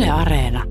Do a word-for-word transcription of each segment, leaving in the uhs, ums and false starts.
Yle Areena.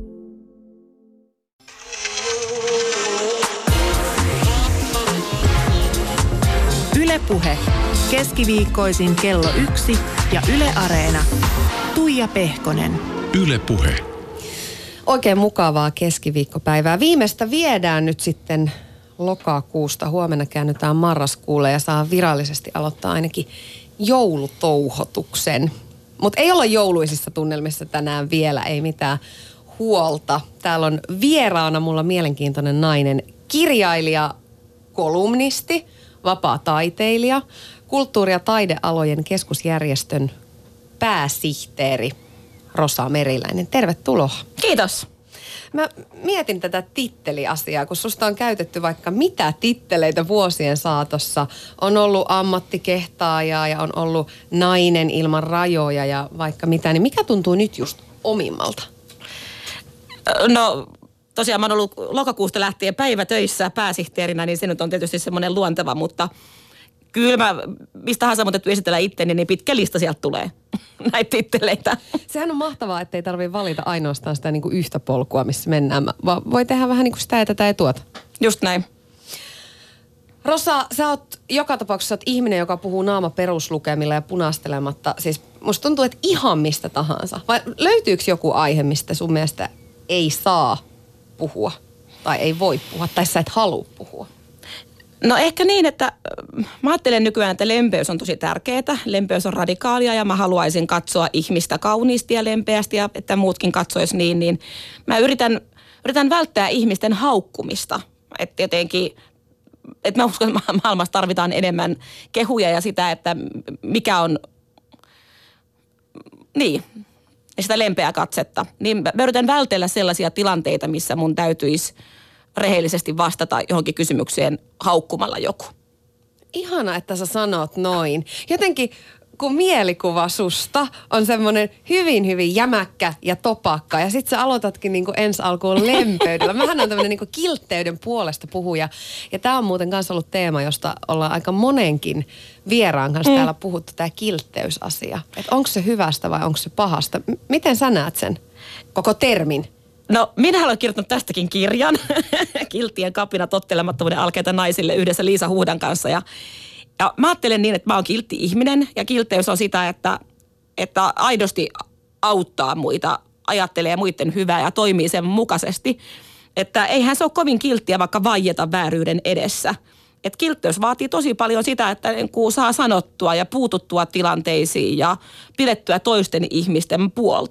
Yle Puhe. Keskiviikkoisin kello yksi ja Yle Areena. Tuija Pehkonen. Yle Puhe. Oikein mukavaa keskiviikkopäivää. Viimeistä viedään nyt sitten lokakuusta. Huomenna käännytään marraskuulle ja saa virallisesti aloittaa ainakin joulutouhotuksen. Mutta ei olla jouluisissa tunnelmissa tänään vielä, ei mitään huolta. Täällä on vieraana mulla mielenkiintoinen nainen, kirjailija, kolumnisti, vapaa taiteilija, kulttuuri- ja taidealojen keskusjärjestön pääsihteeri Rosa Meriläinen. Tervetuloa. Kiitos. Mä mietin tätä titteliasiaa, kun susta on käytetty vaikka mitä titteleitä vuosien saatossa. On ollut ammattikehtaajaa ja on ollut nainen ilman rajoja ja vaikka mitä. Niin mikä tuntuu nyt just omimmalta? No tosiaan mä oon ollut lokakuusta lähtien päivätöissä pääsihteerinä, niin se nyt on tietysti semmoinen luonteva, mutta kyllä mä mistä tahansa mun täytyy esitellä itteni, niin pitkä lista sieltä tulee näitä titteleitä. Sehän on mahtavaa, ettei tarvitse valita ainoastaan sitä niin kuin yhtä polkua, missä mennään. Vaan voi tehdä vähän niin kuin sitä ja tätä ja tuota. Just näin. Rosa, sä oot joka tapauksessa oot ihminen, joka puhuu naama peruslukemilla ja punastelematta. Siis musta tuntuu, että ihan mistä tahansa. Vai löytyykö joku aihe, mistä sun mielestä ei saa puhua? Tai ei voi puhua, tai sä et halua puhua? No ehkä niin, että mä ajattelen nykyään, että lempeys on tosi tärkeää. Lempeys on radikaalia ja mä haluaisin katsoa ihmistä kauniisti ja lempeästi ja että muutkin katsois niin. Niin mä yritän, yritän välttää ihmisten haukkumista. Että jotenkin, että mä uskon, että maailmassa tarvitaan enemmän kehuja ja sitä, että mikä on, niin, sitä lempeää katsetta. Niin mä yritän vältellä sellaisia tilanteita, missä mun täytyisi rehellisesti vastata johonkin kysymykseen haukkumalla joku. Ihana, että sä sanot noin. Jotenkin kun mielikuva susta on semmoinen hyvin, hyvin jämäkkä ja topakka. Ja sit sä aloitatkin niinku ensi alkuun lempeydellä. Mähän on tämmöinen niinku kiltteyden puolesta puhuja. Ja tää on muuten kanssa ollut teema, josta ollaan aika monenkin vieraan kanssa mm. täällä puhuttu, tää kiltteysasia. Että onko se hyvästä vai onko se pahasta? M- miten sä näet sen koko termin? No, minä olen kirjoittanut tästäkin kirjan, Kilttien kapina tottelemattomuuden alkeita naisille yhdessä Liisa Huhdan kanssa. Ja, ja mä ajattelen niin, että mä oon kiltti ihminen ja kiltteys on sitä, että, että aidosti auttaa muita, ajattelee muiden hyvää ja toimii sen mukaisesti. Että eihän se ole kovin kilttiä vaikka vaieta vääryyden edessä. Että kiltteys vaatii tosi paljon sitä, että kun saa sanottua ja puututtua tilanteisiin ja pidettyä toisten ihmisten puolta.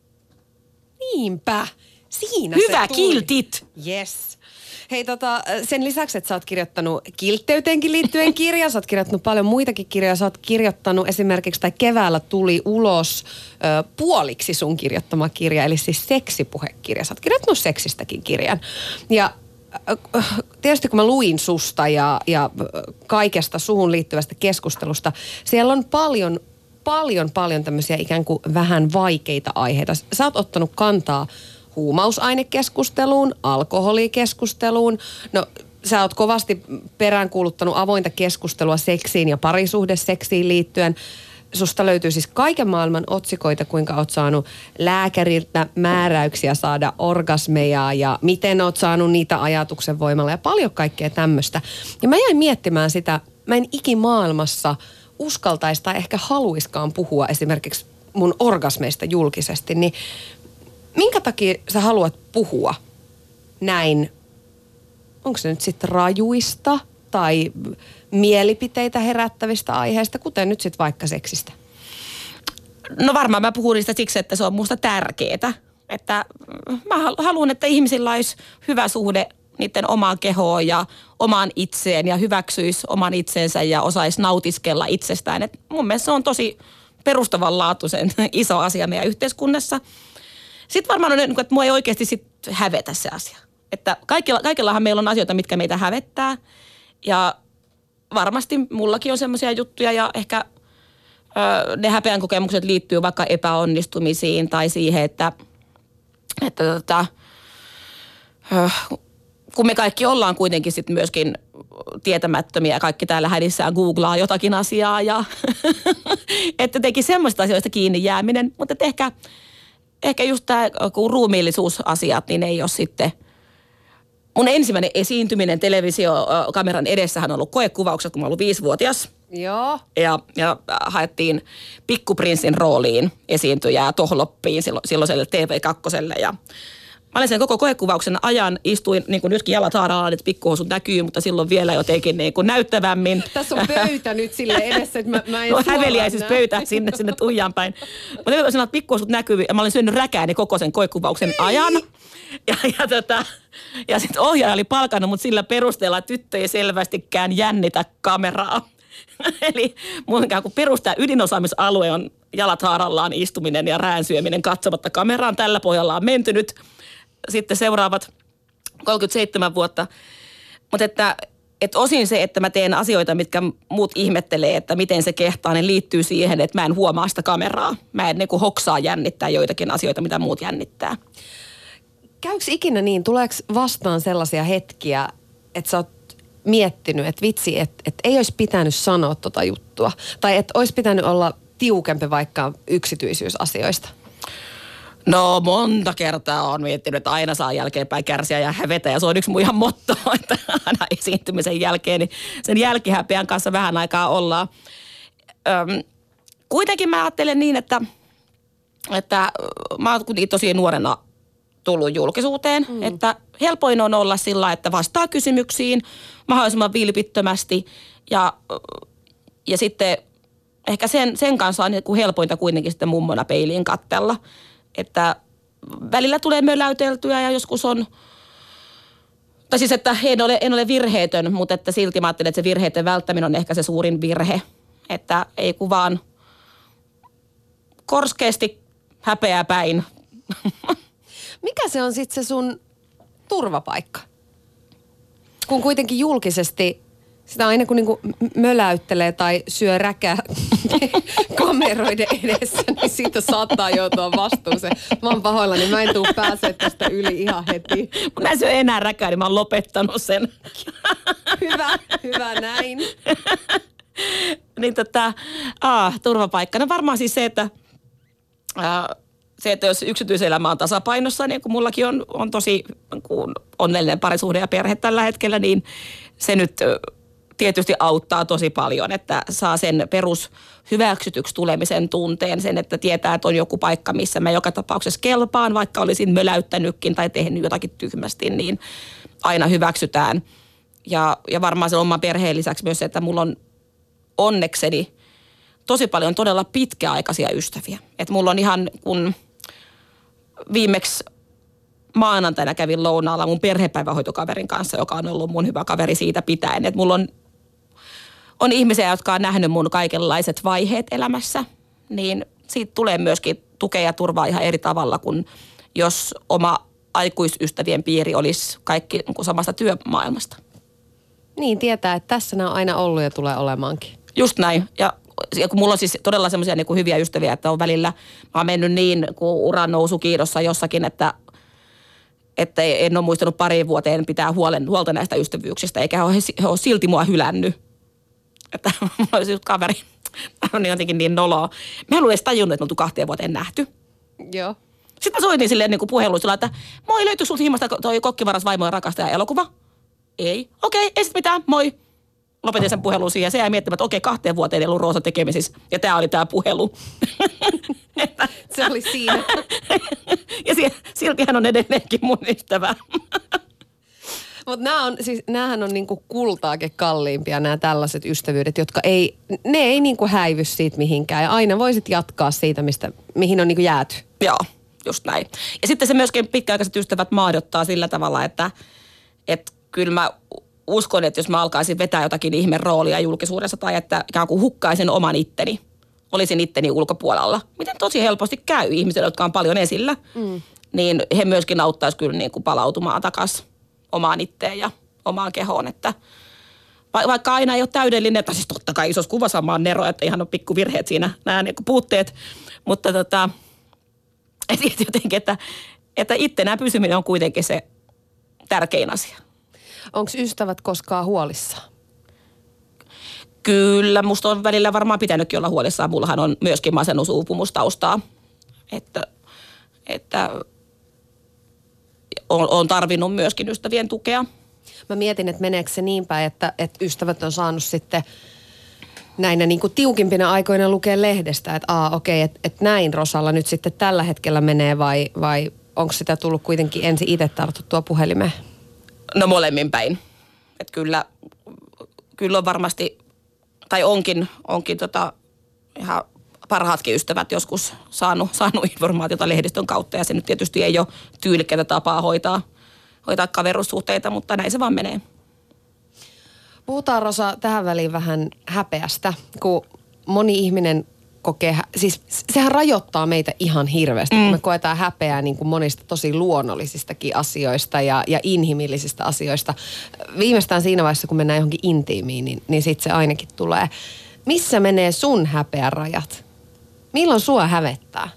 Niinpä. Siinä hyvä, se tuli. kiltit. Yes. Hei tota, sen lisäksi, että sä oot kirjoittanut kiltteyteenkin liittyen kirjaa, sä oot kirjoittanut paljon muitakin kirjoja, sä oot kirjoittanut esimerkiksi, tai keväällä tuli ulos ö, puoliksi sun kirjoittama kirja, eli siis seksipuhekirja. Sä oot kirjoittanut seksistäkin kirjan. Ja ö, tietysti kun mä luin susta ja, ja kaikesta suhun liittyvästä keskustelusta, siellä on paljon paljon, paljon tämmöisiä ikään kuin vähän vaikeita aiheita. Sä oot ottanut kantaa huumausainekeskusteluun, alkoholikeskusteluun. No, sä oot kovasti peräänkuuluttanut avointa keskustelua seksiin ja parisuhdeseksiin liittyen. Susta löytyy siis kaiken maailman otsikoita, kuinka oot saanut lääkäriltä määräyksiä saada orgasmeja ja miten oot saanut niitä ajatuksen voimalla ja paljon kaikkea tämmöistä. Ja mä jäin miettimään sitä, mä en ikimaailmassa uskaltaisi tai ehkä haluiskaan puhua esimerkiksi mun orgasmeista julkisesti, niin minkä takia sä haluat puhua näin, onko se nyt sitten rajuista tai mielipiteitä herättävistä aiheista, kuten nyt sitten vaikka seksistä? No varmaan mä puhun niistä siksi, että se on musta tärkeetä. Että mä haluan, että ihmisillä olisi hyvä suhde niiden omaan kehoon ja omaan itseen ja hyväksyisi oman itsensä ja osaisi nautiskella itsestään. Et mun mielestä se on tosi perustavanlaatuisen iso asia meidän yhteiskunnassa. Sitten varmaan on, että mua ei oikeasti sit hävetä se asia. Että kaikilla, kaikillahan meillä on asioita, mitkä meitä hävettää. Ja varmasti mullakin on semmoisia juttuja ja ehkä ö, ne häpeän kokemukset liittyy vaikka epäonnistumisiin tai siihen, että, että tota, ö, kun me kaikki ollaan kuitenkin sitten myöskin tietämättömiä ja kaikki täällä hädissään googlaa jotakin asiaa ja että teki semmoista asioista kiinni jääminen, mutta ehkä ehkä just tämä ruumiillisuusasiat, niin ei ole sitten. Mun ensimmäinen esiintyminen televisiokameran edessähän on ollut koekuvaukset, kun mä ollut viisivuotias. Joo. Ja, ja haettiin Pikkuprinssin rooliin esiintyjää Tohloppiin sillo, silloiselle T V kaksi. Ja mä olin sen koko koekuvauksen ajan, istuin niin kuin nytkin jalat haarallaan, että pikkuhousut näkyy, mutta silloin vielä jotenkin niin kuin näyttävämmin. Tässä on pöytä nyt sille edessä, että mä, mä en no, suoraan häveliäisyys näe. pöytä sinne, sinne tuijaan päin. Mutta nyt sanoin, että pikkuhousut näkyy, ja mä olin syönyt räkääni koko sen koekuvauksen ajan. Ja, ja, tota, ja sitten ohjaaja oli palkannut mut sillä perusteella, että tyttö ei selvästikään jännitä kameraa. Eli mun ikään kuin perustaa ydinosaamisalue on jalat haarallaan istuminen ja räänsyöminen katsomatta kameraan. Tällä pohjalla on menty nyt sitten seuraavat kolmekymmentäseitsemän vuotta. Mutta että, että osin se, että mä teen asioita, mitkä muut ihmettelee, että miten se kehtaa, niin liittyy siihen, että mä en huomaa sitä kameraa. Mä en niin kuin hoksaa jännittää joitakin asioita, mitä muut jännittää. Käykö ikinä niin, tuleeko vastaan sellaisia hetkiä, että sä oot miettinyt, että vitsi, että, että ei olisi pitänyt sanoa tota juttua. Tai että olisi pitänyt olla tiukempi vaikka yksityisyysasioista? No monta kertaa on miettinyt, että aina saa jälkeenpäin kärsiä ja hävetä. Ja se on yksi mun ihan motto, että aina esiintymisen jälkeen, niin sen jälkihäpeän kanssa vähän aikaa ollaan. Öm, kuitenkin mä ajattelen niin, että, että mä oon tosi nuorena tullut julkisuuteen, mm. että helpoin on olla sillä, että vastaa kysymyksiin mahdollisimman vilpittömästi ja, ja sitten ehkä sen, sen kanssa on niin kuin helpointa kuitenkin sitten mummona peiliin katsella, että välillä tulee möläyteltyä ja joskus on, tai siis että en ole, en ole virheetön, mutta että silti mä ajattelen, että se virheiden välttäminen on ehkä se suurin virhe, että ei kun vaan korskeasti häpeää päin. Mikä se on sitten se sun turvapaikka? Kun kuitenkin julkisesti sitä aina kun niinku möläyttelee tai syö räkää kameroiden edessä, niin siitä saattaa joutua vastuuseen. Mä oon pahoillani, mä en tuu pääsee tästä yli ihan heti. Mä en syö enää räkää, niin mä oon lopettanut sen. Hyvä, hyvä näin. niin tota, aah, turvapaikka. No varmaan siis se, että... Äh, Se, että jos yksityiselämä on tasapainossa, niin kuin mullakin on, on tosi kun onnellinen parisuhde ja perhe tällä hetkellä, niin se nyt tietysti auttaa tosi paljon, että saa sen perus hyväksytyksi tulemisen tunteen, sen, että tietää, että on joku paikka, missä mä joka tapauksessa kelpaan, vaikka olisin möläyttänytkin tai tehnyt jotakin tyhmästi, niin aina hyväksytään. Ja, ja varmaan sen oman perheen lisäksi myös se, että mulla on onnekseni tosi paljon todella pitkäaikaisia ystäviä. Että mulla on ihan, kun viimeksi maanantaina kävin lounaalla mun perhepäivähoitokaverin kanssa, joka on ollut mun hyvä kaveri siitä pitäen. Että mulla on, on ihmisiä, jotka on nähnyt mun kaikenlaiset vaiheet elämässä, niin siitä tulee myöskin tukea ja turvaa ihan eri tavalla kuin jos oma aikuisystävien piiri olisi kaikki niin kuin samasta työmaailmasta. Niin, tietää, että tässä nämä on aina ollut ja tulee olemaankin. Just näin. Ja Ja kun mulla on siis todella semmoisia niin kuin hyviä ystäviä, että on välillä, mä oon mennyt niin kuin uran nousu kiidossa jossakin, että, että en ole muistanut pariin vuoteen pitää huolen, huolta näistä ystävyyksistä, eikä he, he ole silti mua hylännyt. Että mulla olisi just kaveri, on jotenkin niin noloa. Mä en ollut edes tajunnut, että me oltu kahteen vuoteen nähty. Joo. Sitten mä soitin silleen niin kuin puheluissa, että moi, löytyy sulta himasta toi Kokkivaras vaimo ja rakastaja elokuva? Ei. Okei, okay, ei sit mitään, moi. Lopetin sen puhelun siihen ja se jäi miettimään, että okei, kahteen vuoteen ei ollut Roosa tekemisissä. Ja tämä oli tämä puhelu. Se oli siinä. ja silti hän on edelleenkin mun ystävä. Mutta nämä on, siis, näähän on niinku kultaakin kalliimpia nämä tällaiset ystävyydet, jotka ei, ne ei niinku häivy siitä mihinkään. Ja aina voisit jatkaa siitä, mistä, mihin on niinku jääty. Joo, just näin. Ja sitten se myöskin pitkäaikaiset ystävät maadottaa sillä tavalla, että, että kyllä mä uskon, että jos mä alkaisin vetää jotakin ihmeen roolia julkisuudessa tai että ikään kuin hukkaisin oman itteni, olisin itteni ulkopuolella. Miten tosi helposti käy ihmisille, jotka on paljon esillä, mm. niin he myöskin auttaisi kyllä niin kuin palautumaan takaisin omaan itteen ja omaan kehoon. Että vaikka aina ei ole täydellinen, tai siis totta kai isossa kuvassa mä oon nero, että ihan on pikkuvirheet siinä, nämä niin kuin puutteet, mutta tota, et jotenkin, että, että ittenään pysyminen on kuitenkin se tärkein asia. Onko ystävät koskaan huolissaan? Kyllä, musta on välillä varmaan pitänytkin olla huolissaan. Mullahan on myöskin masennusuupumustaustaa. Että, että on, on tarvinnut myöskin ystävien tukea. Mä mietin, että meneekö se niin päin, että, että ystävät on saanut sitten näinä niin kuin tiukimpina aikoina lukea lehdestä, että aa okei, okay, että, että näin Rosalla nyt sitten tällä hetkellä menee vai, vai onko sitä tullut kuitenkin ensin itse tartuttua puhelimeen? No molemmin päin. Että kyllä, kyllä on varmasti, tai onkin, onkin tota ihan parhaatkin ystävät joskus saanut, saanut informaatiota lehdistön kautta ja se nyt tietysti ei ole tyylikkäitä tapaa hoitaa, hoitaa kaverussuhteita, mutta näin se vaan menee. Puhutaan Rosa tähän väliin vähän häpeästä, kun moni ihminen kokee, siis sehän rajoittaa meitä ihan hirveästi, mm. kun me koetaan häpeää niin kuin monista tosi luonnollisistakin asioista ja, ja inhimillisistä asioista. Viimeistään siinä vaiheessa, kun mennään johonkin intiimiin, niin, niin sitten se ainakin tulee. Missä menee sun häpeän rajat? Milloin sua hävettää?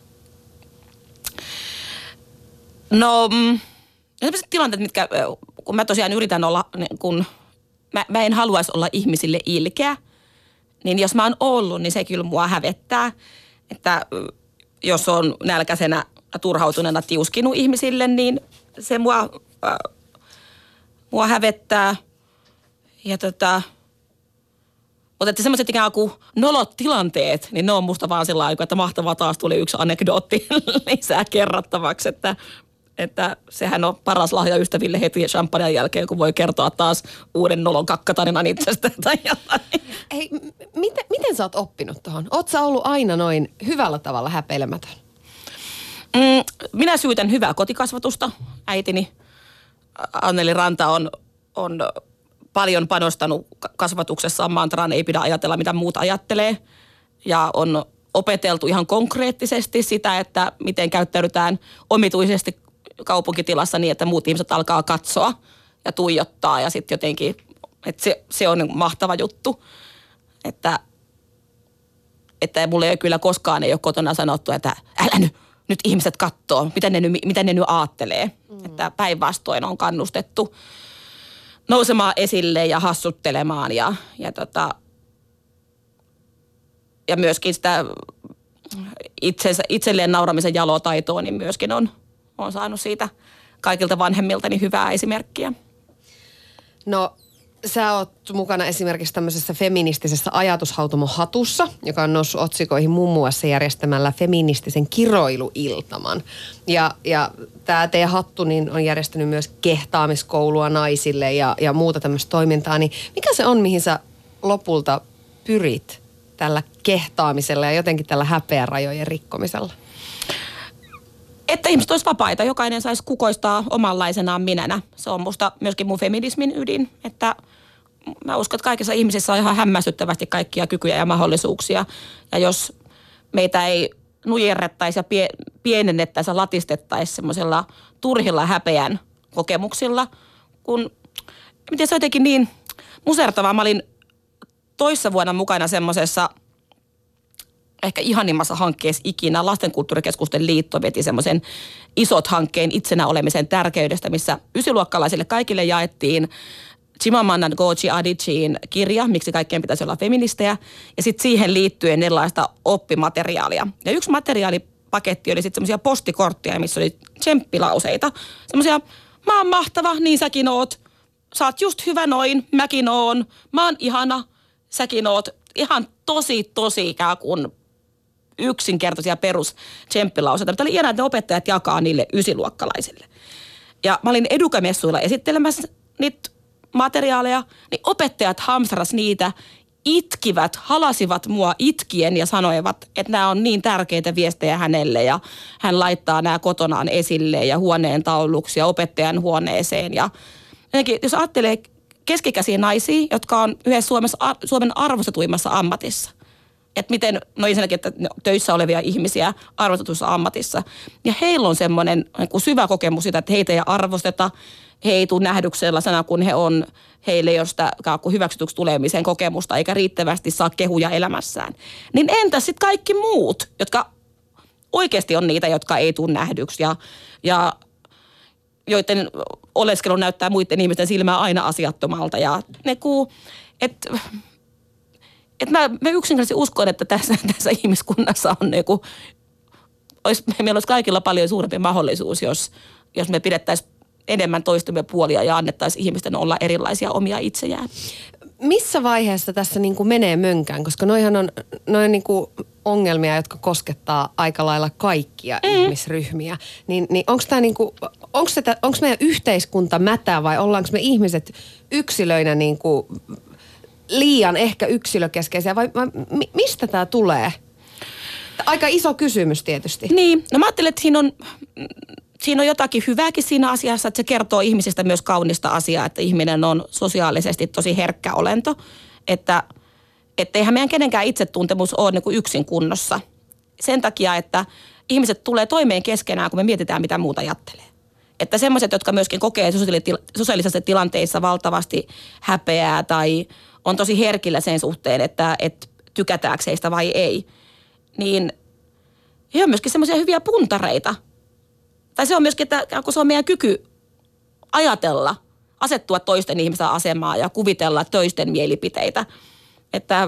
No, mm, sellaiset tilanteet, mitkä, kun mä tosiaan yritän olla, kun mä, mä en haluaisi olla ihmisille ilkeä, niin jos mä oon ollut, niin se kyllä mua hävettää. Että jos on nälkäisenä turhautuneena tiuskinut ihmisille, niin se mua, äh, mua hävettää. Ja tota, mutta että semmoiset ikään kuin nolot tilanteet, niin ne on musta vaan sillä aikaa, että mahtavaa taas tuli yksi anekdootti lisää kerrattavaksi, että Että sehän on paras lahja ystäville heti champagnen jälkeen, kun voi kertoa taas uuden nolon kakkatarinan itsestä tai jotain. Hei, m- miten, miten sä oot oppinut tuohon? Oot sä ollut aina noin hyvällä tavalla häpeilemätön? Mm, minä syytän hyvää kotikasvatusta. Äitini Anneli Ranta on, on paljon panostanut kasvatuksessaan mantraan, ei pidä ajatella mitä muut ajattelee. Ja on opeteltu ihan konkreettisesti sitä, että miten käyttäydytään omituisesti kaupunkitilassa niin, että muut ihmiset alkaa katsoa ja tuijottaa ja sitten jotenkin, että se, se on mahtava juttu, että, että mulle ei kyllä koskaan ei ole kotona sanottu, että älä nyt, nyt ihmiset katsoo, mitä ne, mitä ne nyt aattelee, mm. että päinvastoin on kannustettu nousemaan esille ja hassuttelemaan ja, ja, tota, ja myöskin sitä itsensä, itselleen nauramisen jalotaitoa, niin myöskin on Olen saanut siitä kaikilta vanhemmiltani hyvää esimerkkiä. No, sä oot mukana esimerkiksi tämmöisessä feministisessä ajatushautomo Hatussa, joka on noussut otsikoihin muun muassa järjestämällä feministisen kiroiluiltaman. Ja, ja tämä teidän hattu niin on järjestänyt myös kehtaamiskoulua naisille ja, ja muuta tämmöistä toimintaa. Niin mikä se on, mihin sä lopulta pyrit tällä kehtaamisella ja jotenkin tällä häpeärajojen rikkomisella? Että ihmiset olisi vapaita, jokainen saisi kukoistaa omanlaisenaan minänä. Se on musta myöskin mun feminismin ydin, että mä uskon, että kaikissa ihmisissä on ihan hämmästyttävästi kaikkia kykyjä ja mahdollisuuksia. Ja jos meitä ei nujerrettaisi ja pie, pienennettäisi ja latistettaisi semmoisella turhilla häpeän kokemuksilla, kun miten se on jotenkin niin musertavaa. Mä olin toissa vuonna mukana semmoisessa ehkä ihanimmassa hankkeessa ikinä. Lastenkulttuurikeskusten liitto veti semmoisen isot hankkeen itsenä olemisen tärkeydestä, missä ysiluokkalaisille kaikille jaettiin Chimamanda Ngozi Adichien kirja, miksi kaikkien pitäisi olla feministejä, ja sitten siihen liittyen erilaista oppimateriaalia. Ja yksi materiaalipaketti oli sitten semmoisia postikortteja, missä oli tsemppilauseita. Semmoisia, mä oon mahtava, niin säkin oot. Sä oot just hyvä noin, mäkin oon. Mä oon ihana, säkin oot. Ihan tosi, tosi ikään kuin yksinkertaisia perus tsemppilauseita. Mutta oli ihanaa, että ne opettajat jakaa niille ysiluokkalaisille. Ja mä olin edukamessuilla esittelemässä niitä materiaaleja, niin opettajat hamstras niitä, itkivät, halasivat mua itkien ja sanoivat, että nämä on niin tärkeitä viestejä hänelle ja hän laittaa nämä kotonaan esille ja huoneen tauluksi ja opettajan huoneeseen. Ja jotenkin, jos ajattelee keskikäisiä naisia, jotka on yhdessä Suomessa, Suomen arvostetuimmassa ammatissa, että miten, no ensinnäkin, että töissä olevia ihmisiä arvostetussa ammatissa, ja heillä on semmoinen niin syvä kokemus siitä, että heitä ei arvosteta, he ei tule nähdyksi sellaisena, kun he on, heille ei ole sitä hyväksytyksi tulemisen kokemusta, eikä riittävästi saa kehuja elämässään. Niin entäs sitten kaikki muut, jotka oikeasti on niitä, jotka ei tule nähdyksi, ja, ja joiden oleskelu näyttää muiden ihmisten silmää aina asiattomalta, ja ne kuu, että et mä, mä yksinkertaisesti uskon, että tässä, tässä ihmiskunnassa on niinku olisi, meillä olisi kaikilla paljon suurempi mahdollisuus, jos, jos me pidettäisiin enemmän toistemme puolia ja annettaisiin ihmisten olla erilaisia omia itsejään. Missä vaiheessa tässä niin kuin menee mönkään? Koska noihan on, noin niin kuin ongelmia, jotka koskettaa aika lailla kaikkia mm. ihmisryhmiä. Niin, niin onko tämä niin kuin, onko se, onko meidän yhteiskunta mätä vai ollaanko me ihmiset yksilöinä niin kuin liian ehkä yksilökeskeisiä vai, vai mistä tämä tulee? Aika iso kysymys tietysti. Niin, no mä ajattelen, että siinä on, siinä on jotakin hyvääkin siinä asiassa, että se kertoo ihmisestä myös kaunista asiaa, että ihminen on sosiaalisesti tosi herkkä olento, että eihän meidän kenenkään itsetuntemus ole niin kuin yksin kunnossa. Sen takia, että ihmiset tulee toimeen keskenään, kun me mietitään, mitä muuta ajattelee. Että semmoiset, jotka myöskin kokee sosiaalisissa tilanteissa valtavasti häpeää tai on tosi herkillä sen suhteen, että, että tykätäänkö heistä vai ei, niin he on myöskin semmoisia hyviä puntareita. Tai se on myöskin, että kun se on meidän kyky ajatella, asettua toisten ihmisten asemaan ja kuvitella toisten mielipiteitä. Että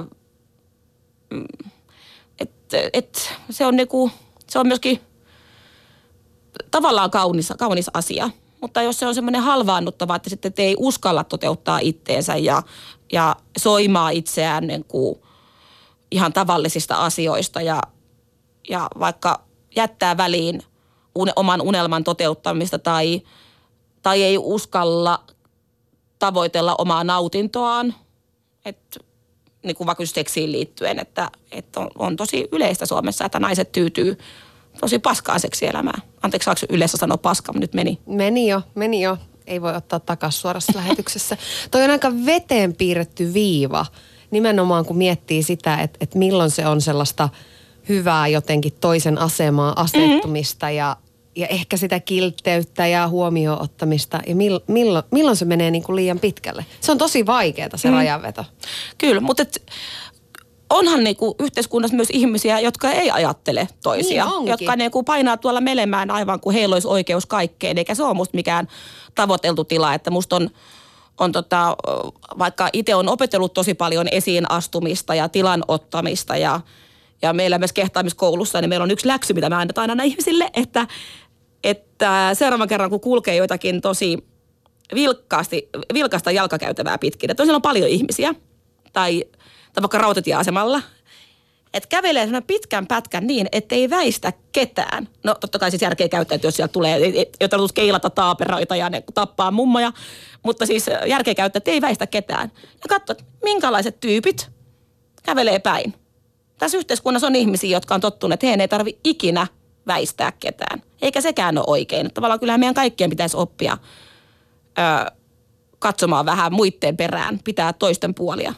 et, et, se, on niinku, se on myöskin tavallaan kaunis, kaunis asia. Mutta jos se on semmoinen halvaannuttava, että sitten ei uskalla toteuttaa itteensä ja, ja soimaa itseään niin kuin ihan tavallisista asioista ja, ja vaikka jättää väliin une, oman unelman toteuttamista tai, tai ei uskalla tavoitella omaa nautintoaan, että niin kuin vaikka just seksiin liittyen, että, että on, on tosi yleistä Suomessa, että naiset tyytyy tosi paskaan seksielämään. Anteeksi, saako yleensä sanoa paska, mutta nyt meni. Meni jo, meni jo. Ei voi ottaa takaisin suorassa lähetyksessä. Toi on aika veteen piirretty viiva, nimenomaan kun miettii sitä, että, että milloin se on sellaista hyvää jotenkin toisen asemaa asettumista mm-hmm. ja, ja ehkä sitä kiltteyttä ja huomioon ottamista. Ja mill, milloin, milloin se menee niin kuin liian pitkälle. Se on tosi vaikeaa se mm. rajanveto. Kyllä, mutta et, onhan niinku yhteiskunnassa myös ihmisiä, jotka ei ajattele toisia. Niin jotka niinku painaa tuolla melemään aivan kuin heillä olisi oikeus kaikkeen. Eikä se ole musta mikään tavoiteltu tila, että musta on, on tota, vaikka itse on opetellut tosi paljon esiin astumista ja tilan ottamista ja, ja meillä myös kehtaamiskoulussa, niin meillä on yksi läksy, mitä mä annetaan aina ihmisille, että, että seuraavan kerran kun kulkee jotakin tosi vilkkaasti, vilkasta jalkakäytävää pitkin, että siellä on paljon ihmisiä tai tai vaikka rautatieasemalla, että kävelee sellainen pitkän pätkän niin, ettei väistä ketään. No totta kai siis järkeä käyttää, että jos siellä tulee, ei tarvitse keilata taaperoita ja ne tappaa mummoja, mutta siis järkeä käyttää, että ei väistä ketään. Ja katso, minkälaiset tyypit kävelee päin. Tässä yhteiskunnassa on ihmisiä, jotka on tottuneet, että heidän ei tarvitse ikinä väistää ketään. Eikä sekään ole oikein. Tavallaan kyllähän meidän kaikkien pitäisi oppia öö, katsomaan vähän muitten perään, pitää toisten puolia.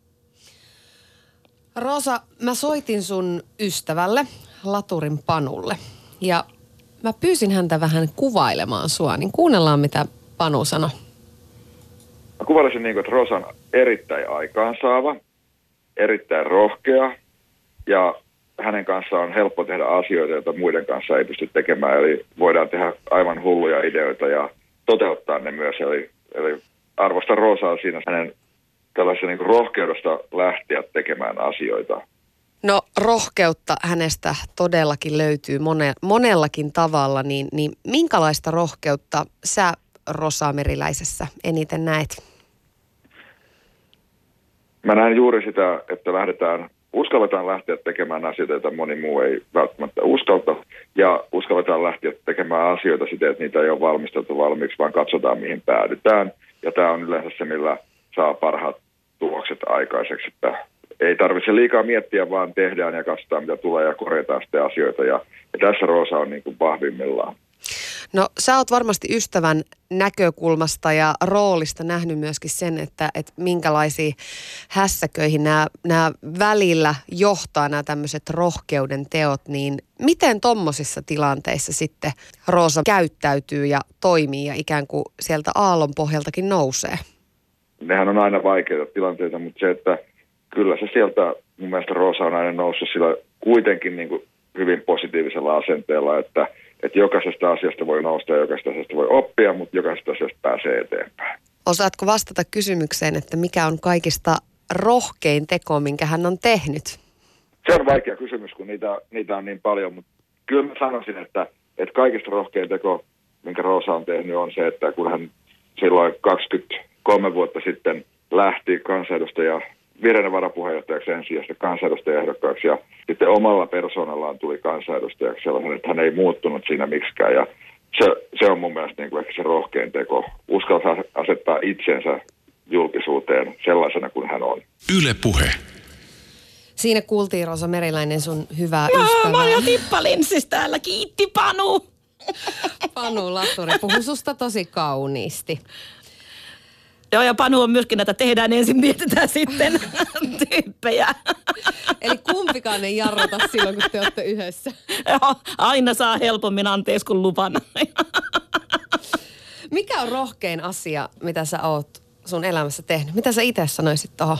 Rosa, mä soitin sun ystävälle, Laturin Panulle, ja mä pyysin häntä vähän kuvailemaan sua, niin kuunnellaan mitä Panu sanoi. Mä kuvailisin niin kuin, että Rosa on erittäin aikaansaava, erittäin rohkea, ja hänen kanssaan on helppo tehdä asioita, joita muiden kanssa ei pysty tekemään, eli voidaan tehdä aivan hulluja ideoita ja toteuttaa ne myös, eli, eli arvostan Rosaa siinä hänen tällaisen niin kuin rohkeudesta lähteä tekemään asioita. No rohkeutta hänestä todellakin löytyy mone, monellakin tavalla, niin, niin minkälaista rohkeutta sä Rosa Meriläisessä eniten näet? Mä näen juuri sitä, että lähdetään, uskalletaan lähteä tekemään asioita, joita moni muu ei välttämättä uskalta. Ja uskalletaan lähteä tekemään asioita siten, että niitä ei ole valmisteltu valmiiksi, vaan katsotaan mihin päädytään. Ja tämä on yleensä se, millä saa parhaat tulokset aikaiseksi, että ei tarvitse liikaa miettiä, vaan tehdään ja katsotaan, mitä tulee ja korjataan sitten asioita. Ja, ja tässä Rosa on niin kuin vahvimmillaan. No sä oot varmasti ystävän näkökulmasta ja roolista nähnyt myöskin sen, että, että minkälaisiin hässäköihin nämä, nämä välillä johtaa nämä tämmöiset rohkeuden teot, niin miten tommosissa tilanteissa sitten Rosa käyttäytyy ja toimii ja ikään kuin sieltä aallon pohjaltakin nousee? Nehän on aina vaikeita tilanteita, mutta se, että kyllä se sieltä, mun mielestä Rosa on aina noussut sillä kuitenkin niin kuin hyvin positiivisella asenteella, että, että jokaisesta asiasta voi nousta ja jokaisesta asiasta voi oppia, mutta jokaisesta asiasta pääsee eteenpäin. Osaatko vastata kysymykseen, että mikä on kaikista rohkein teko, minkä hän on tehnyt? Se on vaikea kysymys, kun niitä, niitä on niin paljon, mutta kyllä mä sanoisin, että, että kaikista rohkein teko, minkä Roosa on tehnyt, on se, että kun hän silloin kaksikymmentäkolme vuotta sitten lähti kansanedustaja vireinen varapuheenjohtajaksi ensin ja sitten kansanedustajaehdokkaaksi ja sitten omalla persoonallaan tuli kansanedustajaksi sellaisen, että hän ei muuttunut siinä miksikään ja se, se on mun mielestä niin kuin ehkä se rohkein teko. Uskaltaa asettaa itsensä julkisuuteen sellaisena kuin hän on. Yle Puhe. Siinä kuultiin, Roosa Meriläinen, sun hyvää Mä, ystävää. mä oon jo tippalinssissä täällä. Kiitti, Panu. Panu Laturi puhui susta tosi kauniisti. Joo, ja Panu on myöskin näitä tehdään ensin, mietitään sitten tyyppejä. Eli kumpikaan ei jarrota silloin, kun te olette yhdessä. Joo, aina saa helpommin anteeksi kuin lupana. Mikä on rohkein asia, mitä sä oot sun elämässä tehnyt? Mitä sä itse sanoisit tohon?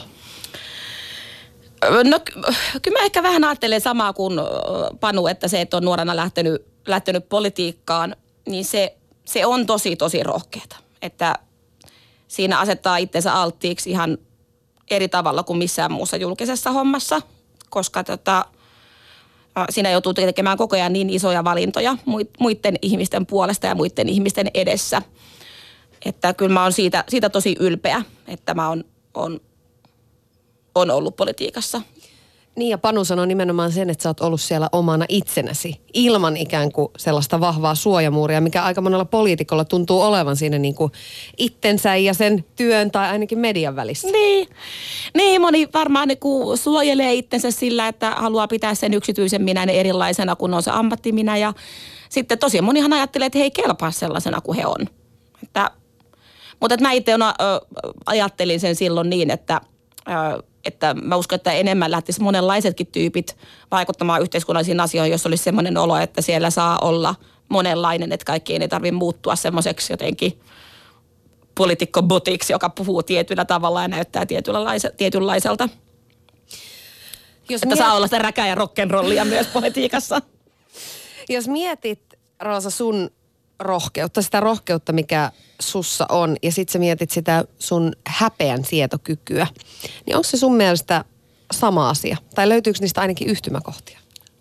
No kyllä mä ehkä vähän ajattelen samaa kuin Panu, että se, että on nuorena lähtenyt, lähtenyt politiikkaan, niin se, se on tosi, tosi rohkeata. Että siinä asettaa itsensä alttiiksi ihan eri tavalla kuin missään muussa julkisessa hommassa, koska tota, siinä joutuu tekemään koko ajan niin isoja valintoja muiden ihmisten puolesta ja muiden ihmisten edessä. Että kyllä mä oon siitä, siitä tosi ylpeä, että mä oon, oon, oon ollut politiikassa. Niin ja Panu sanoi nimenomaan sen, että sä oot ollut siellä omana itsenäsi, ilman ikään kuin sellaista vahvaa suojamuuria, mikä aika monella poliitikolla tuntuu olevan siinä niin kuin itsensä ja sen työn tai ainakin median välissä. Niin, niin moni varmaan niin kuin suojelee itsensä sillä, että haluaa pitää sen yksityisen minän erilaisena kuin on se ammattiminä ja sitten tosiaan monihan ajattelee, että he ei kelpaa sellaisena kuin he on. Että, mutta että mä itse ajattelin sen silloin niin, että ö, että mä uskon, että enemmän lähtisi monenlaisetkin tyypit vaikuttamaan yhteiskunnallisiin asioihin, jos olisi semmoinen olo, että siellä saa olla monenlainen, että kaikkien ei tarvitse muuttua semmoiseksi jotenkin poliitikkobotiksi, joka puhuu tietyllä tavalla ja näyttää tietynlaiselta. Jos että miet... saa olla sitä räkää ja rock'n'rollia myös politiikassa. Jos mietit, Roosa, sun rohkeutta, sitä rohkeutta, mikä sussa on, ja sit sä mietit sitä sun häpeän sietokykyä, niin onko se sun mielestä sama asia? Tai löytyykö niistä ainakin yhtymäkohtia?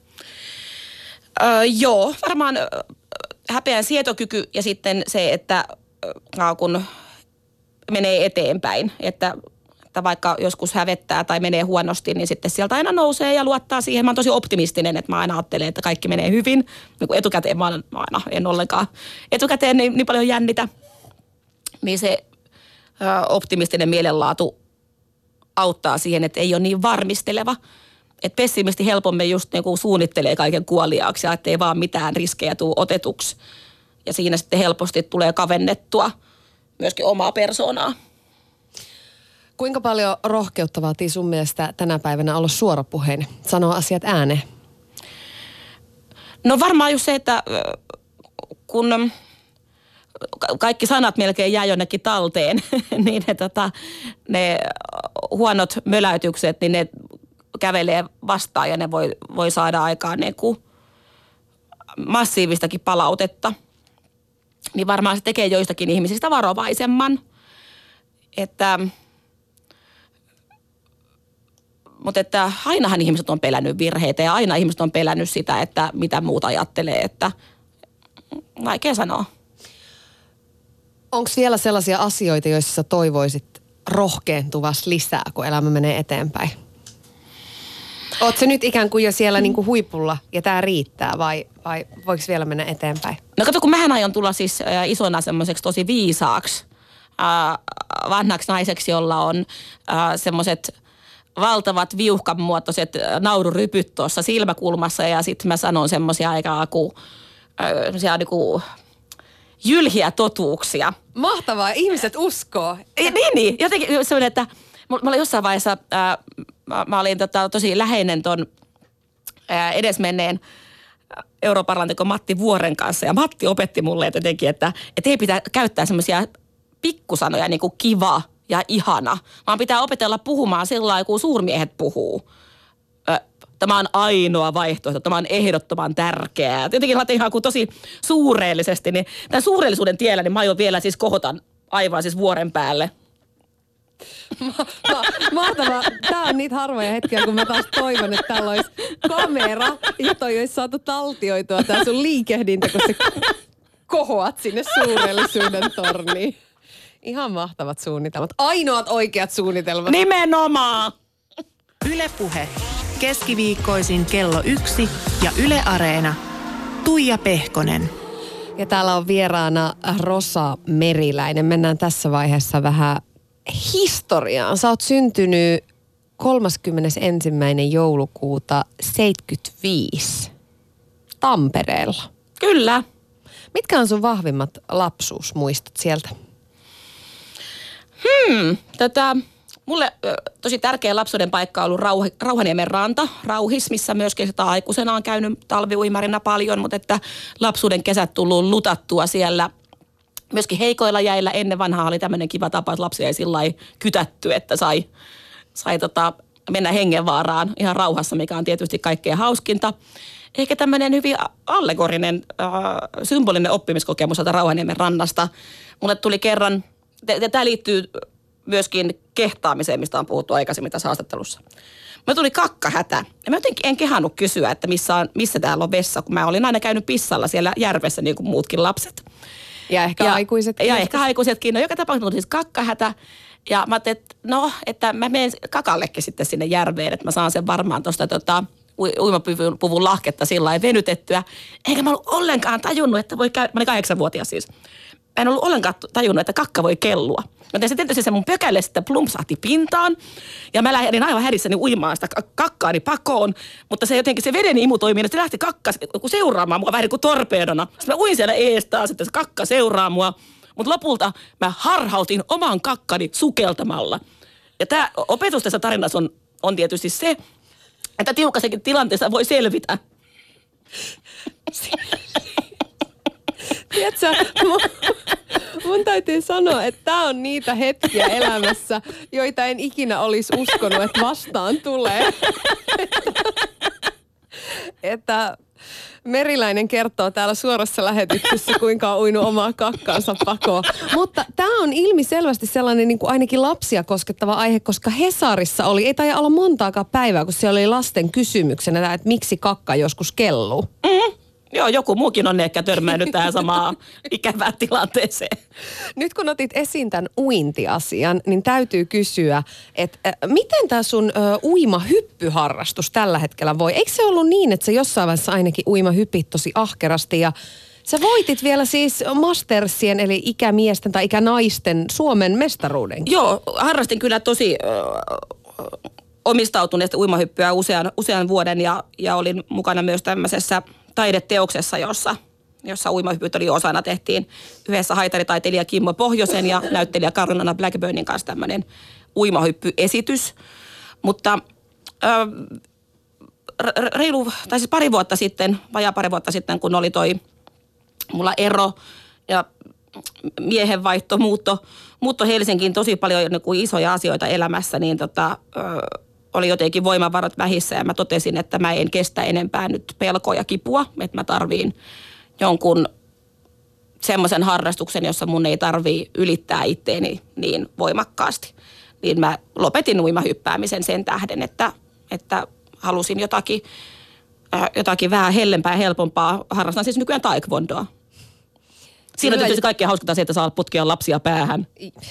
Öö, joo, varmaan häpeän sietokyky ja sitten se, että kun menee eteenpäin, että, että vaikka joskus hävettää tai menee huonosti, niin sitten sieltä aina nousee ja luottaa siihen. Mä oon tosi optimistinen, että mä aina ajattelen, että kaikki menee hyvin. Niin kuin etukäteen mä aina en ollenkaan etukäteen niin, niin paljon jännitä. Niin se ö, optimistinen mielenlaatu auttaa siihen, että ei ole niin varmisteleva. Että pessimisti helpommin just niin kuin suunnittelee kaiken kuoliaaksi ja ettei vaan mitään riskejä tule otetuksi. Ja siinä sitten helposti tulee kavennettua myöskin omaa persoonaa. Kuinka paljon rohkeutta vaatii sun mielestä tänä päivänä olla suorapuheinen, sanoa asiat ääneen? No varmaan just se, että kun kaikki sanat melkein jää jonnekin talteen, niin ne, tota, ne huonot möläytykset, niin ne kävelee vastaan ja ne voi, voi saada aikaan niin kuin massiivistakin palautetta. Niin varmaan se tekee joistakin ihmisistä varovaisemman. Että, mutta että ainahan ihmiset on pelännyt virheitä ja aina ihmiset on pelännyt sitä, että mitä muuta ajattelee, että vaikea sanoa. Onko vielä sellaisia asioita, joissa sä toivoisit rohkeentuvas lisää, kun elämä menee eteenpäin? Oot se nyt ikään kuin jo siellä mm. niin kuin huipulla ja tää riittää vai, vai voiko vielä mennä eteenpäin? No kato, kun mähän aion tulla siis äh, isona semmoiseksi tosi viisaaksi äh, vanhaksi naiseksi, jolla on äh, semmoiset valtavat viuhkamuotoiset äh, naururypyt tuossa silmäkulmassa ja sitten mä sanon semmoisia aikaa kuin äh, semmoisia niinku jylhiä totuuksia. Mahtavaa, ihmiset uskoo. Ja, niin, niin. Jotenkin semmoinen, että mä olin jossain vaiheessa, ää, mä, mä olin tota, tosi läheinen ton ää, edesmenneen europarlamentikon Matti Vuoren kanssa. Ja Matti opetti mulle jotenkin, että, että ei pitää käyttää semmoisia pikkusanoja niin kuin kiva ja ihana, vaan pitää opetella puhumaan sillä lailla, kun suurmiehet puhuu. Tämä on ainoa vaihtoehto, tämä on ehdottoman tärkeää. Jotenkin mä ihan kuin tosi suureellisesti, niin tämän suureellisuuden tiellä, niin mä aion vielä siis kohotan aivan siis Vuoren päälle. Mä, mä, Mahtavaa. Tää on niitä harvoja hetkiä, kun mä taas toivon, että täällä olisi kamera, jota ei olisi saatu taltioitua. Tää sun liikehdintä, kun sä kohoat sinne suurellisuuden torniin. Ihan mahtavat suunnitelmat. Ainoat oikeat suunnitelmat. Nimenomaan. Yle Puhe. Keskiviikkoisin kello yksi ja Yle Areena. Tuija Pehkonen. Ja täällä on vieraana Rosa Meriläinen. Mennään tässä vaiheessa vähän historiaan. Sä oot syntynyt kolmaskymmenesensimmäinen joulukuuta seitsemänkymmentäviisi Tampereella. Kyllä. Mitkä on sun vahvimmat lapsuusmuistot sieltä? Hmm, tätä, mulle ö, tosi tärkeä lapsuuden paikka on ollut Rauh, Rauhaniemen ranta, Rauhis, missä myöskin sitä aikuisena on käynyt talviuimarina paljon, mutta että lapsuuden kesät tullut lutattua siellä. Myöskin heikoilla jäillä ennen vanhaa oli tämmöinen kiva tapa, että lapsia ei sillä lailla kytätty, että sai, sai tota, mennä hengenvaaraan ihan rauhassa, mikä on tietysti kaikkein hauskinta. Ehkä tämmöinen hyvin allegorinen, äh, symbolinen oppimiskokemus sieltä Rauhaniemen rannasta. Mulle tuli kerran, tämä liittyy myöskin kehtaamiseen, mistä on puhuttu aikaisemmin tässä haastattelussa. Mä tuli kakkahätä ja mä jotenkin en kehannut kysyä, että missä, on, missä täällä on vessa, kun mä olin aina käynyt pissalla siellä järvessä niin kuin muutkin lapset. Ja ehkä ja, aikuisetkin. Ja ehkä aikuisetkin. No joka tapauksessa tuli siis kakkahätä. Ja mä ajattelin, että no, että mä menen kakallekin sitten sinne järveen, että mä saan sen varmaan tuosta tota, uimapuvun lahketta sillä lailla venytettyä. Eikä mä ollut ollenkaan tajunnut, että voi käydä, mä olin kahdeksanvuotias siis. Mä en ollut ollenkaan tajunnut, että kakka voi kellua. Mä tein se tietysti se mun pökälle sitten plumpsahti pintaan. Ja mä lähdin aivan hädissäni uimaan sitä kakkaani pakoon. Mutta se jotenkin se veden imu toimii, että se lähti kakka seuraamaan mua vähän niin kuin torpeedona. Sitten mä uin siellä ees taas, että se kakka seuraa mua. Mutta lopulta mä harhautin oman kakkani sukeltamalla. Ja tämä opetus tässä tarinassa on, on tietysti se, että tiukassakin tilanteessa voi selvitä. Tiedätkö, mun, mun täytyy sanoa, että tää on niitä hetkiä elämässä, joita en ikinä olisi uskonut, että vastaan tulee. että, että Meriläinen kertoo täällä suorassa lähetyksessä, kuinka on uinut omaa kakkaansa pakoon. Mutta tämä on ilmiselvästi sellainen niin kuin ainakin lapsia koskettava aihe, koska Hesarissa oli, ei taida olla montaakaan päivää, kun siellä oli lasten kysymyksenä, että miksi kakka joskus kelluu. Mm-hmm. Joo, joku muukin on ehkä törmännyt tähän samaan ikävään tilanteeseen. Nyt kun otit esiin tämän uintiasian, niin täytyy kysyä, että äh, miten tämä sun äh, uimahyppyharrastus tällä hetkellä voi? Eikö se ollut niin, että sä jossain vaiheessa ainakin uimahypit tosi ahkerasti ja sä voitit vielä siis Mastersien eli ikämiesten tai ikänaisten Suomen mestaruuden? Joo, harrastin kyllä tosi äh, omistautuneesti uimahyppyä usean, usean vuoden ja, ja olin mukana myös tämmöisessä taideteoksessa, jossa, jossa uimahypyt oli osana. Tehtiin yhdessä haitaritaiteilija Kimmo Pohjosen ja näyttelijä Karolina Blackburnin kanssa tämmöinen uimahyppyesitys. Mutta äh, reilu, tai siis pari vuotta sitten, vajaa pari vuotta sitten, kun oli toi mulla ero ja miehenvaihto, muutto, muutto Helsinkiin, tosi paljon niin kuin isoja asioita elämässä, niin tota, äh, oli jotenkin voimavarat vähissä ja mä totesin, että mä en kestä enempää nyt pelkoa ja kipua, että mä tarviin jonkun semmoisen harrastuksen, jossa mun ei tarvii ylittää itteeni niin voimakkaasti. Niin mä lopetin uimahyppäämisen sen tähden, että, että halusin jotakin, äh, jotakin vähän hellempää ja helpompaa. Harrastan siis nykyään taekwondoa. Siinä on tietysti kaikkein hauskinta se, että saa putkia lapsia päähän.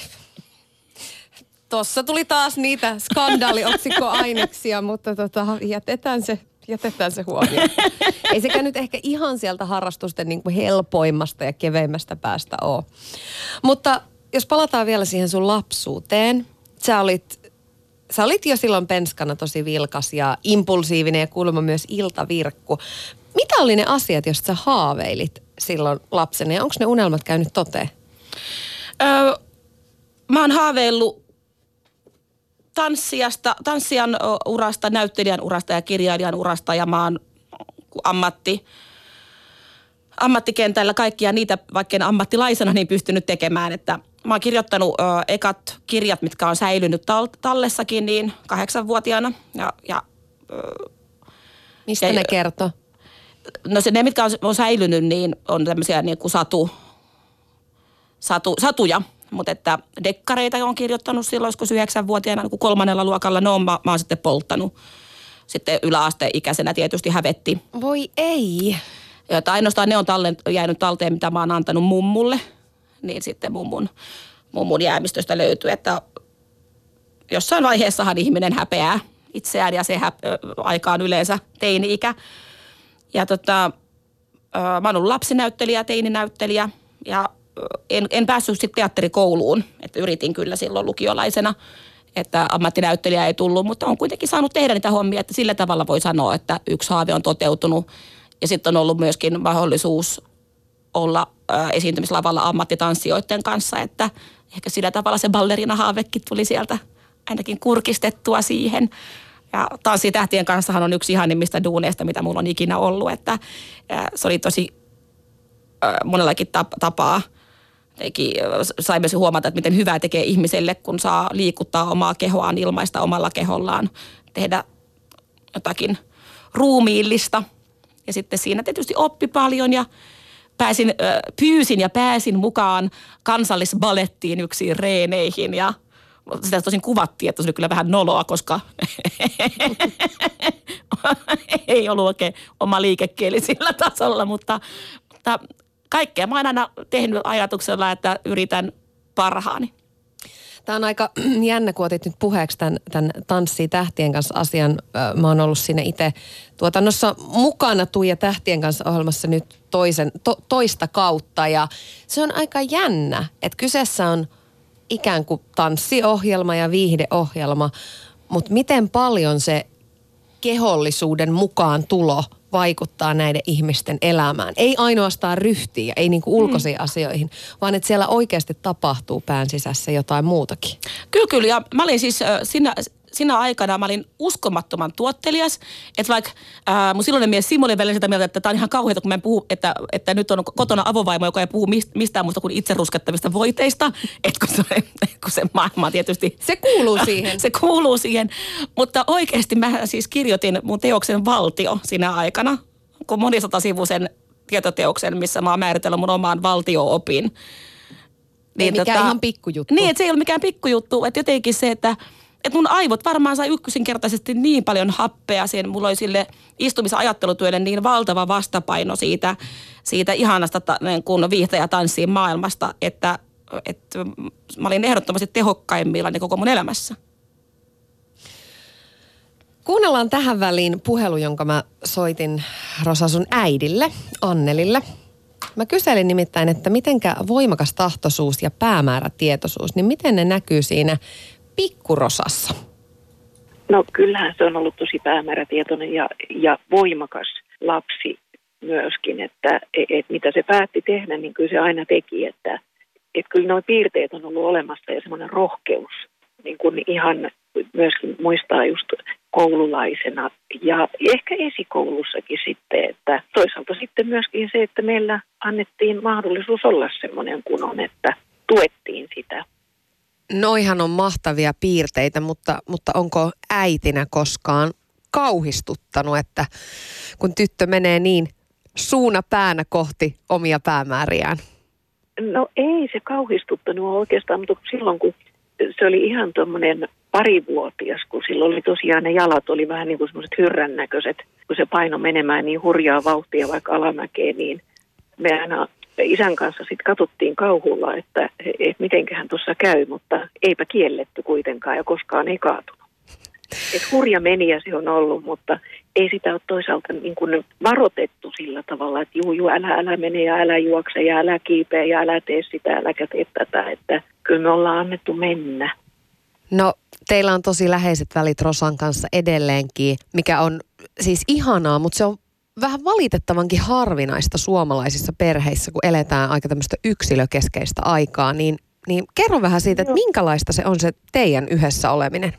Tossa tuli taas niitä skandaaliotsikkoaineksia, mutta tota, jätetään se, jätetään se huomioon. Ei sekään nyt ehkä ihan sieltä harrastusten niin kuin helpoimmasta ja keveimmästä päästä ole. Mutta jos palataan vielä siihen sun lapsuuteen. Sä olit, sä olit jo silloin penskana tosi vilkas ja impulsiivinen ja kuulemma myös iltavirkku. Mitä oli ne asiat, joista sä haaveilit silloin lapsena ja onko ne unelmat käynyt toteen? Öö, mä oon haaveillut tanssijasta, tanssijan urasta, näyttelijän urasta ja kirjailijan urasta ja mä oon ammatti, ammattikentällä kaikkia niitä, vaikka en ammattilaisena niin pystynyt tekemään, että mä oon kirjoittanut ö, ekat kirjat, mitkä on säilynyt tal- tallessakin niin kahdeksanvuotiaana ja, ja ö, mistä ja, ne kertoo? No se ne, mitkä on, on säilynyt, niin on tämmöisiä niin kuin satu, satu, satuja. Mutta että dekkareita on kirjoittanut silloin, joskus yhdeksänvuotiaana, kun kolmannella luokalla, no mä, mä oon sitten polttanut. Sitten yläasteikäisenä tietysti hävetti. Voi ei. Ja ainoastaan ne on tallen, jäänyt talteen, mitä mä oon antanut mummulle. Niin sitten mummun, mummun jäämistöstä löytyy, että jossain vaiheessahan ihminen häpeää itseään ja se häp- aika on yleensä teini-ikä. Ja tota, mä oon ollut lapsinäyttelijä, teininäyttelijä ja en, en päässyt sitten teatterikouluun, että yritin kyllä silloin lukiolaisena, että ammattinäyttelijä ei tullut, mutta on kuitenkin saanut tehdä niitä hommia, että sillä tavalla voi sanoa, että yksi haave on toteutunut ja sitten on ollut myöskin mahdollisuus olla ää, esiintymislavalla ammattitanssijoiden kanssa, että ehkä sillä tavalla se ballerina-haavekin tuli sieltä ainakin kurkistettua siihen. Ja Tanssitähtien kanssahan on yksi ihanimmista duuneista, mitä mulla on ikinä ollut, että ää, se oli tosi ää, monellakin tapaa. Eikin, sai myös huomata, että miten hyvää tekee ihmiselle, kun saa liikuttaa omaa kehoaan, ilmaista omalla kehollaan, tehdä jotakin ruumiillista. Ja sitten siinä tietysti oppi paljon ja pääsin, pyysin ja pääsin mukaan kansallisbalettiin yksiin reeneihin ja sitä tosin kuvattiin, että se oli kyllä vähän noloa, koska ei ollut oikein oma liikekieli sillä tasolla, mutta, mutta kaikkea mä oon aina tehnyt ajatuksella, että yritän parhaani. Tämä on aika jännä, kun otit nyt puheeksi tämän, tämän Tanssii tähtien kanssa asian. Mä oon ollut siinä itse tuotannossa mukana Tuija Tähtien kanssa ohjelmassa nyt toisen, to, toista kautta. Ja se on aika jännä, että kyseessä on ikään kuin tanssiohjelma ja viihdeohjelma, mutta miten paljon se kehollisuuden mukaan tulo vaikuttaa näiden ihmisten elämään. Ei ainoastaan ryhtiin, ei niinku ulkoisiin mm. asioihin, vaan että siellä oikeasti tapahtuu pään sisässä jotain muutakin. Kyllä, kyllä. Ja mä olin siis äh, siinä, siinä aikana, mä olin uskomattoman tuottelias. Että vaikka äh, mun silloinen mies Simo oli välillä sitä mieltä, että tämä on ihan kauheata, kun mä en puhu, että, että nyt on kotona avovaimo, joka ei puhu mistään muusta kuin itse ruskettavista voiteista. Että kun se, kun se maailma tietysti... Se kuuluu siihen. Se kuuluu siihen. Mutta oikeasti mä siis kirjoitin mun teoksen Valtio siinä aikana, kun monisatasivuisen tietoteoksen, missä mä oon määritellyt mun omaan valtio-opin. Ei niin, mikään tota, ihan pikkujuttu. Niin, että se ei ole mikään pikkujuttu. Että jotenkin se, että, että mun aivot varmaan sai yksinkertaisesti niin paljon happea. Siinä mulla oli sille istumis- ja ajattelutyölle niin valtava vastapaino siitä, siitä ihanasta niin kun viihtä- ja tanssiin maailmasta, että, että mä olin ehdottomasti tehokkaimmillani koko mun elämässä. Kuunnellaan tähän väliin puhelu, jonka mä soitin Rosa sun äidille, Annelille. Mä kyselin nimittäin, että mitenkä voimakas tahtoisuus ja päämäärätietoisuus, niin miten ne näkyy siinä pikkurosassa? No kyllähän se on ollut tosi päämäärätietoinen ja, ja voimakas lapsi myöskin, että et mitä se päätti tehdä, niin kyllä se aina teki, että et kyllä nuo piirteet on ollut olemassa ja semmoinen rohkeus, niin kuin ihan myöskin muistaa just koululaisena ja ehkä esikoulussakin sitten, että toisaalta sitten myöskin se, että meillä annettiin mahdollisuus olla semmoinen kun on, että tuettiin sitä. Noihan on mahtavia piirteitä, mutta, mutta onko äitinä koskaan kauhistuttanut, että kun tyttö menee niin suuna päänä kohti omia päämääriään? No ei se kauhistuttanut oikeastaan, mutta silloin kun se oli ihan tuommoinen parivuotias, kun silloin oli tosiaan ne jalat oli vähän niin kuin semmoiset hyrrän näköiset, kun se paino menemään niin hurjaa vauhtia vaikka alamäkeen, niin me aina isän kanssa sitten katsottiin kauhulla, että, että mitenköhän tuossa käy, mutta eipä kielletty kuitenkaan ja koskaan ei kaatunut. Et hurja meniä se on ollut, mutta ei sitä ole toisaalta niin kuin varoitettu sillä tavalla, että juu, juu, älä, älä mene ja älä juokse ja älä kiipeä ja älä tee sitä, äläkä tee tätä, että kyllä me ollaan annettu mennä. No, teillä on tosi läheiset välit Rosan kanssa edelleenkin, mikä on siis ihanaa, mutta se on vähän valitettavankin harvinaista suomalaisissa perheissä, kun eletään aika tämmöistä yksilökeskeistä aikaa, niin, niin kerro vähän siitä, että minkälaista se on se teidän yhdessä oleminen?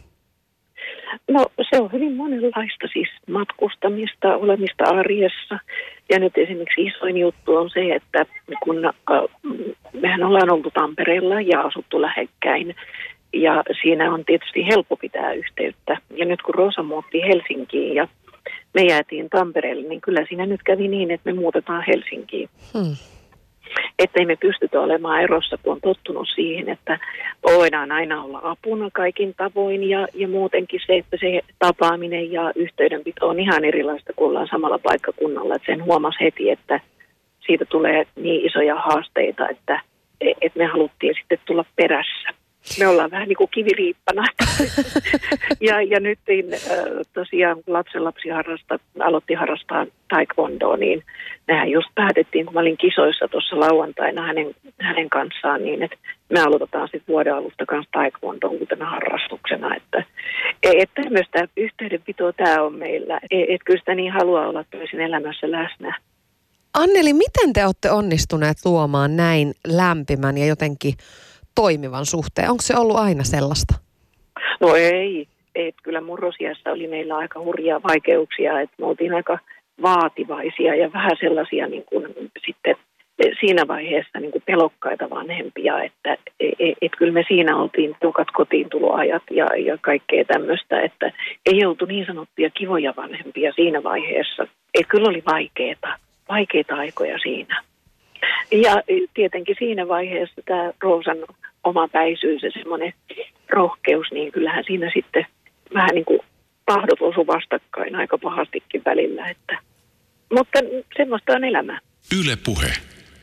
No se on hyvin monenlaista, siis matkustamista, olemista arjessa. Ja nyt esimerkiksi isoin juttu on se, että kun äh, mehän ollaan oltu Tampereella ja asuttu lähekkäin. Ja siinä on tietysti helppo pitää yhteyttä. Ja nyt kun Rosa muutti Helsinkiin ja me jäätiin Tampereelle, niin kyllä siinä nyt kävi niin, että me muutetaan Helsinkiin. Hmm. Että ei me pystytä olemaan erossa, kun on tottunut siihen, että voidaan aina olla apuna kaikin tavoin ja, ja muutenkin se, että se tapaaminen ja yhteydenpito on ihan erilaista, kun ollaan samalla paikkakunnalla. Että sen huomasi heti, että siitä tulee niin isoja haasteita, että, että me haluttiin sitten tulla perässä. Me ollaan vähän niin kuin kiviriippana. ja, ja nyt tosiaan lapsenlapsi harrasta, aloitti harrastaa taekwondoa, niin mehän just päätettiin, kun mä olin kisoissa tuossa lauantaina hänen, hänen kanssaan, niin että me aloitetaan sitten vuoden alusta kanssa taekwondoa uutena harrastuksena. Että, että tämmöistä yhteydenpitoa tämä on meillä. Että kyllä sitä niin haluaa olla toisen elämässä läsnä. Anneli, miten te olette onnistuneet luomaan näin lämpimän ja jotenkin toimivan suhteen? Onko se ollut aina sellaista? No ei. Et kyllä murrosiässä oli meillä aika hurjia vaikeuksia, että me oltiin aika vaativaisia ja vähän sellaisia niin kuin sitten siinä vaiheessa niin kuin pelokkaita vanhempia, että et, et kyllä me siinä oltiin tukat kotiin tuloajat ja, ja kaikkea tämmöistä, että ei oltu niin sanottuja kivoja vanhempia siinä vaiheessa. Et kyllä oli vaikeita, vaikeita aikoja siinä. Ja tietenkin siinä vaiheessa tämä Roosan omapäisyys ja semmoinen rohkeus, niin kyllähän siinä sitten vähän niin kuin tahdot osu vastakkain aika pahastikin välillä. Että. Mutta semmoista on elämä. Yle Puhe.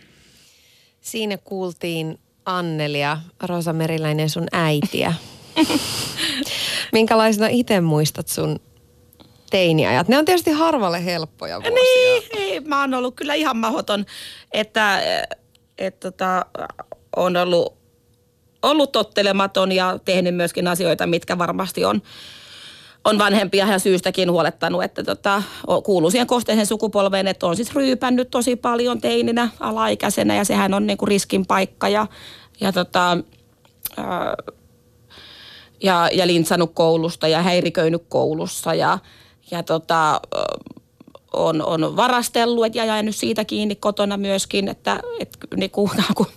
Siinä kuultiin Annelia, Roosa Meriläinen, sun äitiä. Minkälaisena itse muistat sun teiniajat? Ne on tietysti harvalle helppoja vuosia. Niin, niin, mä oon ollut kyllä ihan mahdoton, että et, tota, on ollut, ollut tottelematon ja tehnyt myöskin asioita, mitkä varmasti on, on vanhempia ja syystäkin huolettanut, että tota, kuuluu siihen kosteisen sukupolveen, että on siis ryypännyt tosi paljon teininä, alaikäisenä ja sehän on niinku riskin paikka ja, ja tota... Ää, Ja, ja lintsannut koulusta ja häiriköinyt koulussa ja, ja tota, on, on varastellut ja jäänyt siitä kiinni kotona myöskin, että et, niin kuin,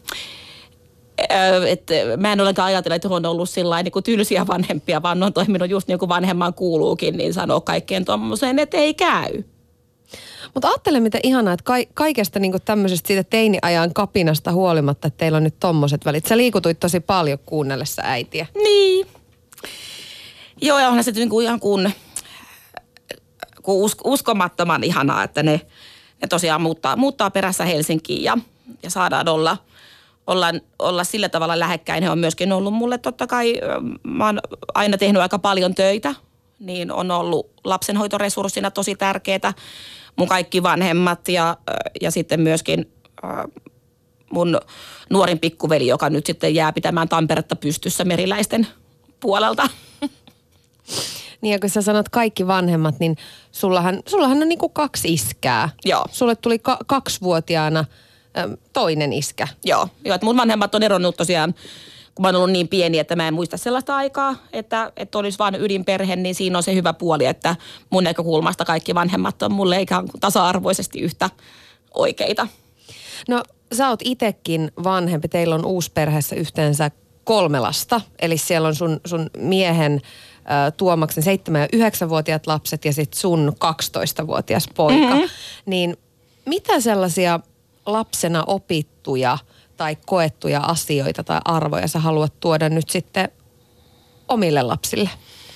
et, mä en ollenkaan ajatella, että on ollut sillain, niin kuin tylsiä vanhempia, vaan on toiminut just niin kuin vanhemman kuuluukin, niin sanoo kaikkeen tuommoiseen, että ei käy. Mutta ajattele, mitä ihanaa, että ka- kaikesta niinku tämmöisestä siitä teiniajan kapinasta huolimatta, että teillä on nyt tommoset välit. Sä liikutuit tosi paljon kuunnellessa äitiä. Niin. Joo, ja onhan se niinku ihan kun, kun us, uskomattoman ihanaa, että ne, ne tosiaan muuttaa, muuttaa perässä Helsinkiin ja, ja saadaan olla, olla, olla sillä tavalla lähekkäin. He on myöskin ollut mulle totta kai, mä oon aina tehnyt aika paljon töitä, niin on ollut lapsenhoitoresurssina tosi tärkeää. Mun kaikki vanhemmat ja, ja sitten myöskin mun nuorin pikkuveli, joka nyt sitten jää pitämään Tamperetta pystyssä Meriläisten puolelta. Niin ja kun sä sanot kaikki vanhemmat, niin sullahan, sullahan on niinku kaksi iskää. Joo. Sulle tuli ka- kaksivuotiaana äm, toinen iskä. Joo, joo, että mun vanhemmat on eronnut tosiaan, kun mä oon ollut niin pieni, että mä en muista sellaista aikaa, että, että olisi vaan ydinperhe, niin siinä on se hyvä puoli, että mun näkökulmasta kaikki vanhemmat on mulle ikään kuin tasa-arvoisesti yhtä oikeita. No sä oot itekin vanhempi, teillä on uusperheessä yhteensä kolme lasta, eli siellä on sun, sun miehen äh, Tuomaksen seitsemän- ja yhdeksänvuotiaat lapset ja sitten sun kaksitoistavuotias poika. Mm-hmm. Niin mitä sellaisia lapsena opittuja tai koettuja asioita tai arvoja sä haluat tuoda nyt sitten omille lapsille?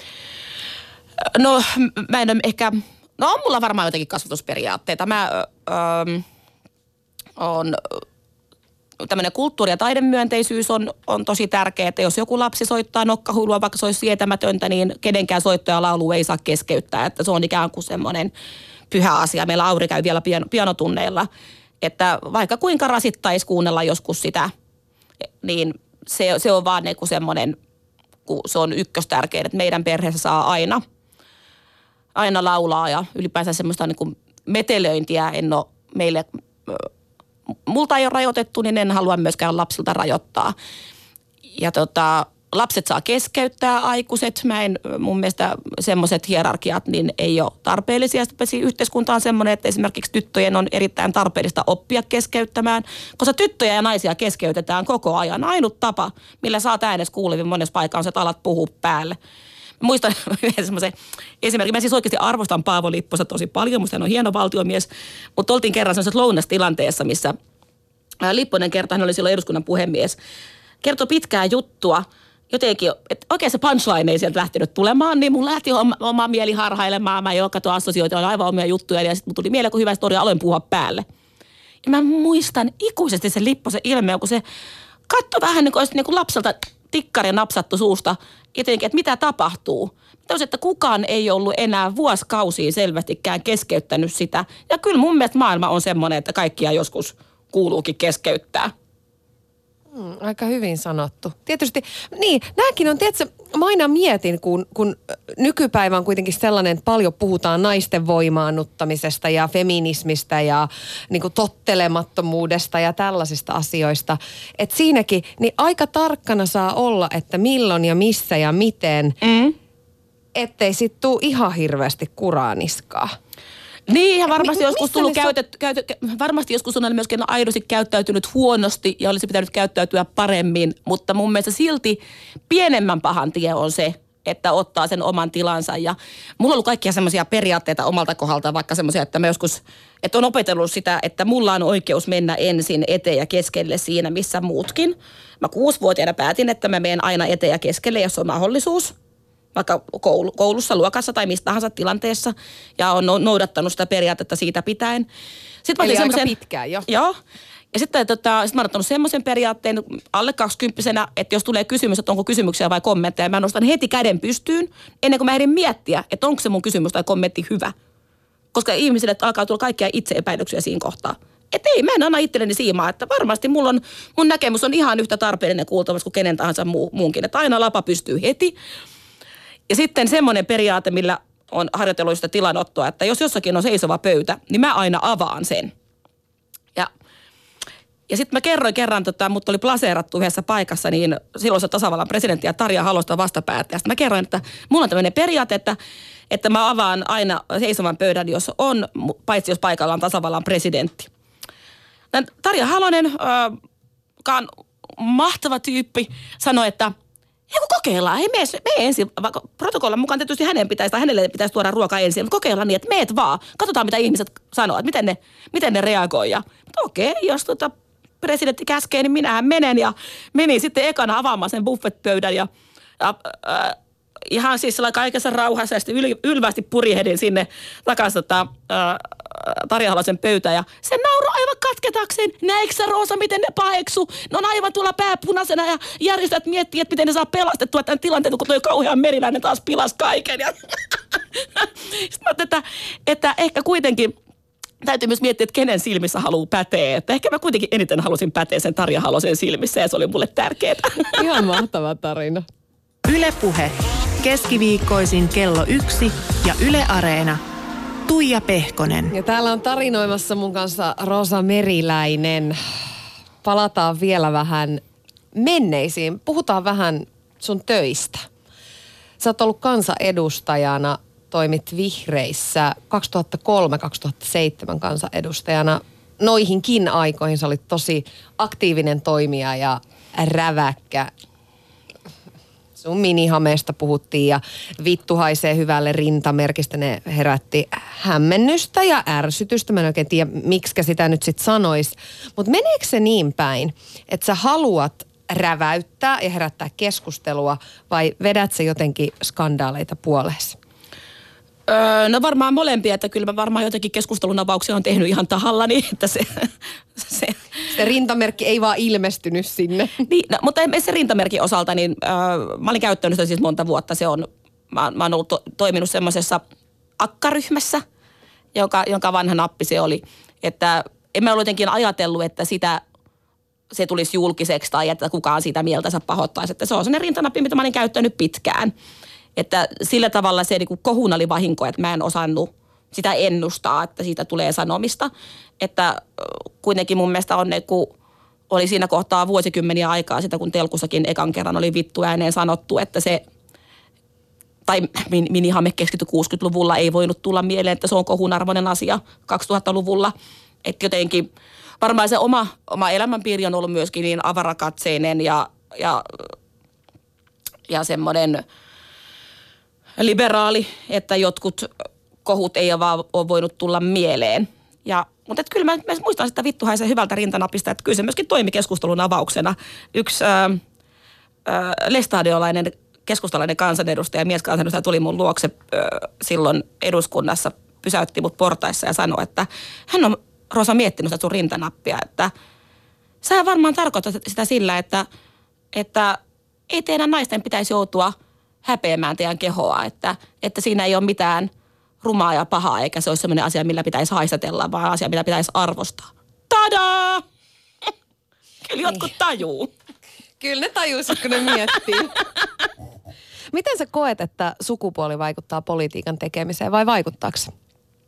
No mä en ole ehkä, no on mulla varmaan jotenkin kasvatusperiaatteita. Mä öö, on, tämmöinen kulttuuri- ja taidemyönteisyys on, on tosi tärkeää, että jos joku lapsi soittaa nokkahuilua, vaikka se olisi sietämätöntä, niin kenenkään soitto ja laulu ei saa keskeyttää, että se on ikään kuin semmoinen pyhä asia. Meillä Auri käy vielä pian, pianotunneilla, että vaikka kuinka rasittaisi kuunnella joskus sitä, niin se, se on vaan niinku semmoinen, kun se on ykköstärkeä, että meidän perheessä saa aina, aina laulaa ja ylipäänsä semmoista niinku metelöintiä en ole meille, multa ei ole rajoitettu, niin en halua myöskään lapsilta rajoittaa. Ja tota, lapset saa keskeyttää aikuiset. Mä en, mun mielestä semmoiset hierarkiat niin ei ole tarpeellisia. Sitten yhteiskunta on semmoinen, että esimerkiksi tyttöjen on erittäin tarpeellista oppia keskeyttämään, koska tyttöjä ja naisia keskeytetään koko ajan. Ainut tapa, millä saat äänes kuulevin monessa paikassa on se, että alat puhua päälle. Mä muistan yhden semmoisen esimerkiksi. Mä siis oikeasti arvostan Paavo Lipposta tosi paljon. Musta hän on hieno valtiomies. Mutta oltiin kerran semmoisessa lounastilanteessa, missä Lipponen kerta, hän oli silloin eduskunnan puhemies, kertoi pitkää juttua, jotenkin, että oikein se punchline ei sieltä lähtenyt tulemaan, niin mun lähti oma, oma mieli harhailemaan, mä joka tuo assosioita, oli aivan omia juttuja, ja sitten mun tuli mieleen, kun hyvä storia, aloin puhua päälle. Ja mä muistan ikuisesti sen Lipposen ilmeen, kun se katsoi vähän niin kuin olisi niin kuin lapselta tikkari napsattu suusta, jotenkin, että mitä tapahtuu. Täysin, että kukaan ei ollut enää vuosikausiin selvästikään keskeyttänyt sitä. Ja kyllä mun mielestä maailma on semmoinen, että kaikkia joskus kuuluukin keskeyttää. Hmm, aika hyvin sanottu. Tietysti, niin, nämäkin on, tiedätkö, mä aina mietin, kun, kun nykypäivä on kuitenkin sellainen, että paljon puhutaan naisten voimaannuttamisesta ja feminismistä ja niin kuin tottelemattomuudesta ja tällaisista asioista. Että siinäkin, niin aika tarkkana saa olla, että milloin ja missä ja miten, mm. ettei sit tule ihan hirveästi kuraaniskaa. Niin, ja varmasti, Mi- joskus tullut käytet, käytet, varmasti joskus on myöskin aidosti käyttäytynyt huonosti ja olisi pitänyt käyttäytyä paremmin, mutta mun mielestä silti pienemmän pahan tie on se, että ottaa sen oman tilansa. Ja mulla on ollut kaikkia semmoisia periaatteita omalta kohdalta, vaikka semmoisia, että mä joskus, että on opetellut sitä, että mulla on oikeus mennä ensin eteen ja keskelle siinä, missä muutkin. Mä kuusivuotiaana päätin, että mä menen aina eteen ja keskelle, jos on mahdollisuus. Vaikka koulussa, luokassa tai mistä tahansa tilanteessa, ja on noudattanut sitä periaatetta siitä pitäen. Sitten Eli aika pitkään jo. Joo. Ja sitten tota, sit mä oon ottanut semmoisen periaatteen alle kaksikymppisenä, että jos tulee kysymys, että onko kysymyksiä vai kommentteja, mä nostan heti käden pystyyn, ennen kuin mä ehdin miettiä, että onko se mun kysymys tai kommentti hyvä. Koska ihmisille alkaa tulla kaikkia itseepäilyksiä siinä kohtaa. Että ei, mä en anna itselleni siimaa, että varmasti mulla on, mun näkemys on ihan yhtä tarpeellinen kuultavasti kuin kenen tahansa muu, muunkin. Että aina lapa pystyy heti. Ja sitten semmoinen periaate, millä on harjoitellut sitä tilanottoa, että jos jossakin on seisova pöytä, niin mä aina avaan sen. Ja, ja sitten mä kerroin kerran, tota, mut oli plaseerattu yhdessä paikassa, niin silloin se tasavallan presidentti ja Tarja Halosta vastapäätä. Ja sitten mä kerroin, että mulla on tämmöinen periaate, että, että mä avaan aina seisovan pöydän, jos on, paitsi jos paikalla on tasavallan presidentti. Tän Tarja Halonen, joka on mahtava tyyppi, sanoi, että ei kun kokeillaan, ei mene, mene ensin, vaikka protokollan mukaan tietysti hänen pitäisi, tai hänelle pitäisi tuoda ruoka ensin, mutta kokeillaan niin, että meet vaan, katsotaan mitä ihmiset sanoo, että miten ne, miten ne reagoi. Ja, mutta okei, jos tota presidentti käskee, niin minähän menen ja menin sitten ekana avaamaan sen buffetpöydän ja, ja äh, ihan siis kaikessa rauhassa ja sitten yl, ylvästi purihdin sinne takaisin tota, äh, Tarja Halosen pöytään ja se nauroi aivan katketakseen. Näetkö sä, Roosa, miten ne paheksu? Ne on aivan tuolla pääpunaisena ja järjestöt miettii, että miten ne saa pelastettua tämän tilanteen, kun toi kauhean meriläinen taas pilasi kaiken. Ja sitten mä että, että ehkä kuitenkin täytyy myös miettiä, että kenen silmissä haluaa päteä. Että ehkä mä kuitenkin eniten halusin päteä sen Tarja Halosen silmissä ja se oli mulle tärkeää. Ihan mahtava tarina. Yle Puhe. Keskiviikkoisin kello yksi ja Yle Areena. Tuija Pehkonen. Ja täällä on tarinoimassa mun kanssa Roosa Meriläinen. Palataan vielä vähän menneisiin. Puhutaan vähän sun töistä. Sä oot ollut kansanedustajana, toimit Vihreissä kaksituhattakolme kaksituhattaseitsemän kansanedustajana. Noihinkin aikoihin sä olit tosi aktiivinen toimija ja räväkkä. Sun minihameesta puhuttiin ja vittu haisee hyvälle rintamerkistä. Ne herätti hämmennystä ja ärsytystä. Mä en oikein tiedä, miksikä sitä nyt sit sanois. Mutta meneekö se niin päin, että sä haluat räväyttää ja herättää keskustelua vai vedät sä jotenkin skandaaleita puolesi? Öö, no varmaan molempia, että kyllä mä varmaan jotenkin keskustelun avauksia on tehnyt ihan tahallani, että se... se, se rintamerkki ei vaan ilmestynyt sinne. Niin, no, mutta se rintamerkin osalta, niin öö, mä olin käyttänyt sitä siis monta vuotta. Se on, mä, mä oon ollut to, toiminut semmoisessa akkaryhmässä, joka, jonka vanha nappi se oli. Että en mä ollut jotenkin ajatellut, että sitä... se tulisi julkiseksi tai että kukaan siitä mieltänsä pahoittaisi. Että se on sellainen rintanappi, mitä mä olin käyttänyt pitkään. Että sillä tavalla se niin kuin kohun oli vahinko, että mä en osannut sitä ennustaa, että siitä tulee sanomista. Että kuitenkin mun mielestä on, kun oli siinä kohtaa vuosikymmeniä aikaa sitä, kun Telkussakin ekan kerran oli vittu ääneen sanottu, että se, tai minihame keskity kuusikymmentäluvulla ei voinut tulla mieleen, että se on kohunarvoinen asia kaksituhattaluvulla. Että jotenkin varmaan se oma, oma elämänpiiri on ollut myöskin niin avarakatseinen ja, ja, ja semmoinen liberaali, että jotkut kohut ei ole vaan ole voinut tulla mieleen. Ja Mutta kyllä mä, mä muistan sitä vittuhaisen hyvältä rintanapista, että kyllä se myöskin toimi keskustelun avauksena. Yksi ää, ää, lestadiolainen keskustalainen kansanedustaja, mieskansanedustaja tuli mun luokse ää, silloin eduskunnassa, pysäytti mut portaissa ja sanoi, että hän on, Rosa, miettinyt sitä sun rintanappia, että sä varmaan tarkoitat sitä sillä, että, että ei teidän naisten pitäisi joutua häpeämään teidän kehoa, että, että siinä ei ole mitään rumaa ja pahaa, eikä se ole sellainen asia, millä pitäisi haistatella, vaan asia, mitä pitäisi arvostaa. Tadaa! Kyllä jotkut tajuu. Kyllä ne tajuisivat, kun ne miettii. Miten sä koet, että sukupuoli vaikuttaa politiikan tekemiseen vai vaikuttaako se?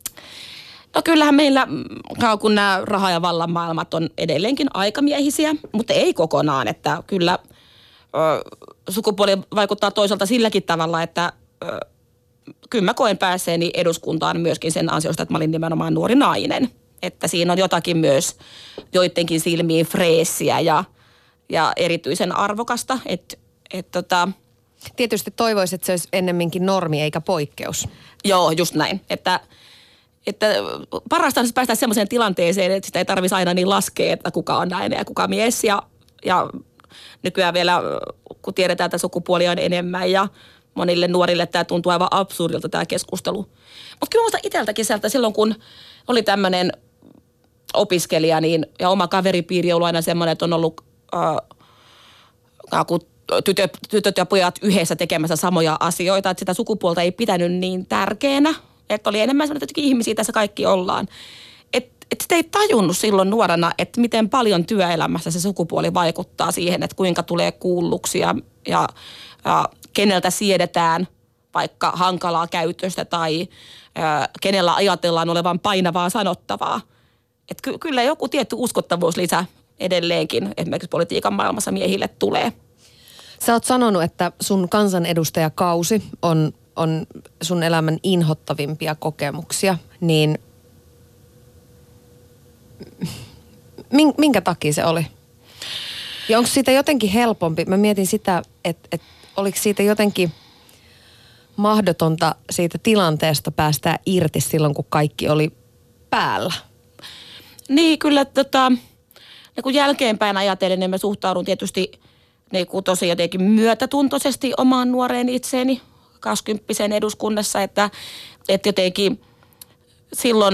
No kyllähän meillä, kun nämä raha- ja vallan maailmat on edelleenkin aikamiehisiä, mutta ei kokonaan, että kyllä ö, sukupuoli vaikuttaa toisaalta silläkin tavalla, että ö, kyllä mä koen päässeeni eduskuntaan myöskin sen ansiosta, että mä olin nimenomaan nuori nainen. Että siinä on jotakin myös joidenkin silmiin freessiä ja, ja erityisen arvokasta. Et, et tota, Tietysti toivoisin, että se olisi ennemminkin normi eikä poikkeus. Joo, just näin. Että, että parasta on päästä semmoiseen tilanteeseen, että sitä ei tarvitsisi aina niin laskea, että kuka on nainen ja kuka mies. Ja, ja nykyään vielä, kun tiedetään, että sukupuolia on enemmän ja monille nuorille tämä tuntuu aivan absurdilta tämä keskustelu. Mutta kyllä muista itseltäkin sieltä silloin, kun oli tämmöinen opiskelija niin, ja oma kaveripiiri on ollut aina semmoinen, että on ollut äh, kun tytöt, tytöt ja pojat yhdessä tekemässä samoja asioita, että sitä sukupuolta ei pitänyt niin tärkeänä. Että oli enemmän semmoinen, että ihmisiä tässä kaikki ollaan. Että et sitä ei tajunnut silloin nuorena, että miten paljon työelämässä se sukupuoli vaikuttaa siihen, että kuinka tulee kuulluksi ja, ja, ja keneltä siedetään vaikka hankalaa käytöstä tai ä, kenellä ajatellaan olevan painavaa sanottavaa. Että ky- kyllä joku tietty uskottavuuslisä edelleenkin esimerkiksi politiikan maailmassa miehille tulee. Sä oot sanonut, että sun kansanedustajakausi on, on sun elämän inhottavimpia kokemuksia, niin minkä takia se oli? Ja onko siitä jotenkin helpompi? Mä mietin sitä, että, että oliko siitä jotenkin mahdotonta siitä tilanteesta päästää irti silloin, kun kaikki oli päällä? Niin, kyllä tota, niin kun jälkeenpäin ajatellen, niin mä suhtaudun tietysti niin kuin tosi jotenkin myötätuntoisesti omaan nuoreen itseeni kaksikymppisen eduskunnassa, että, että jotenkin silloin,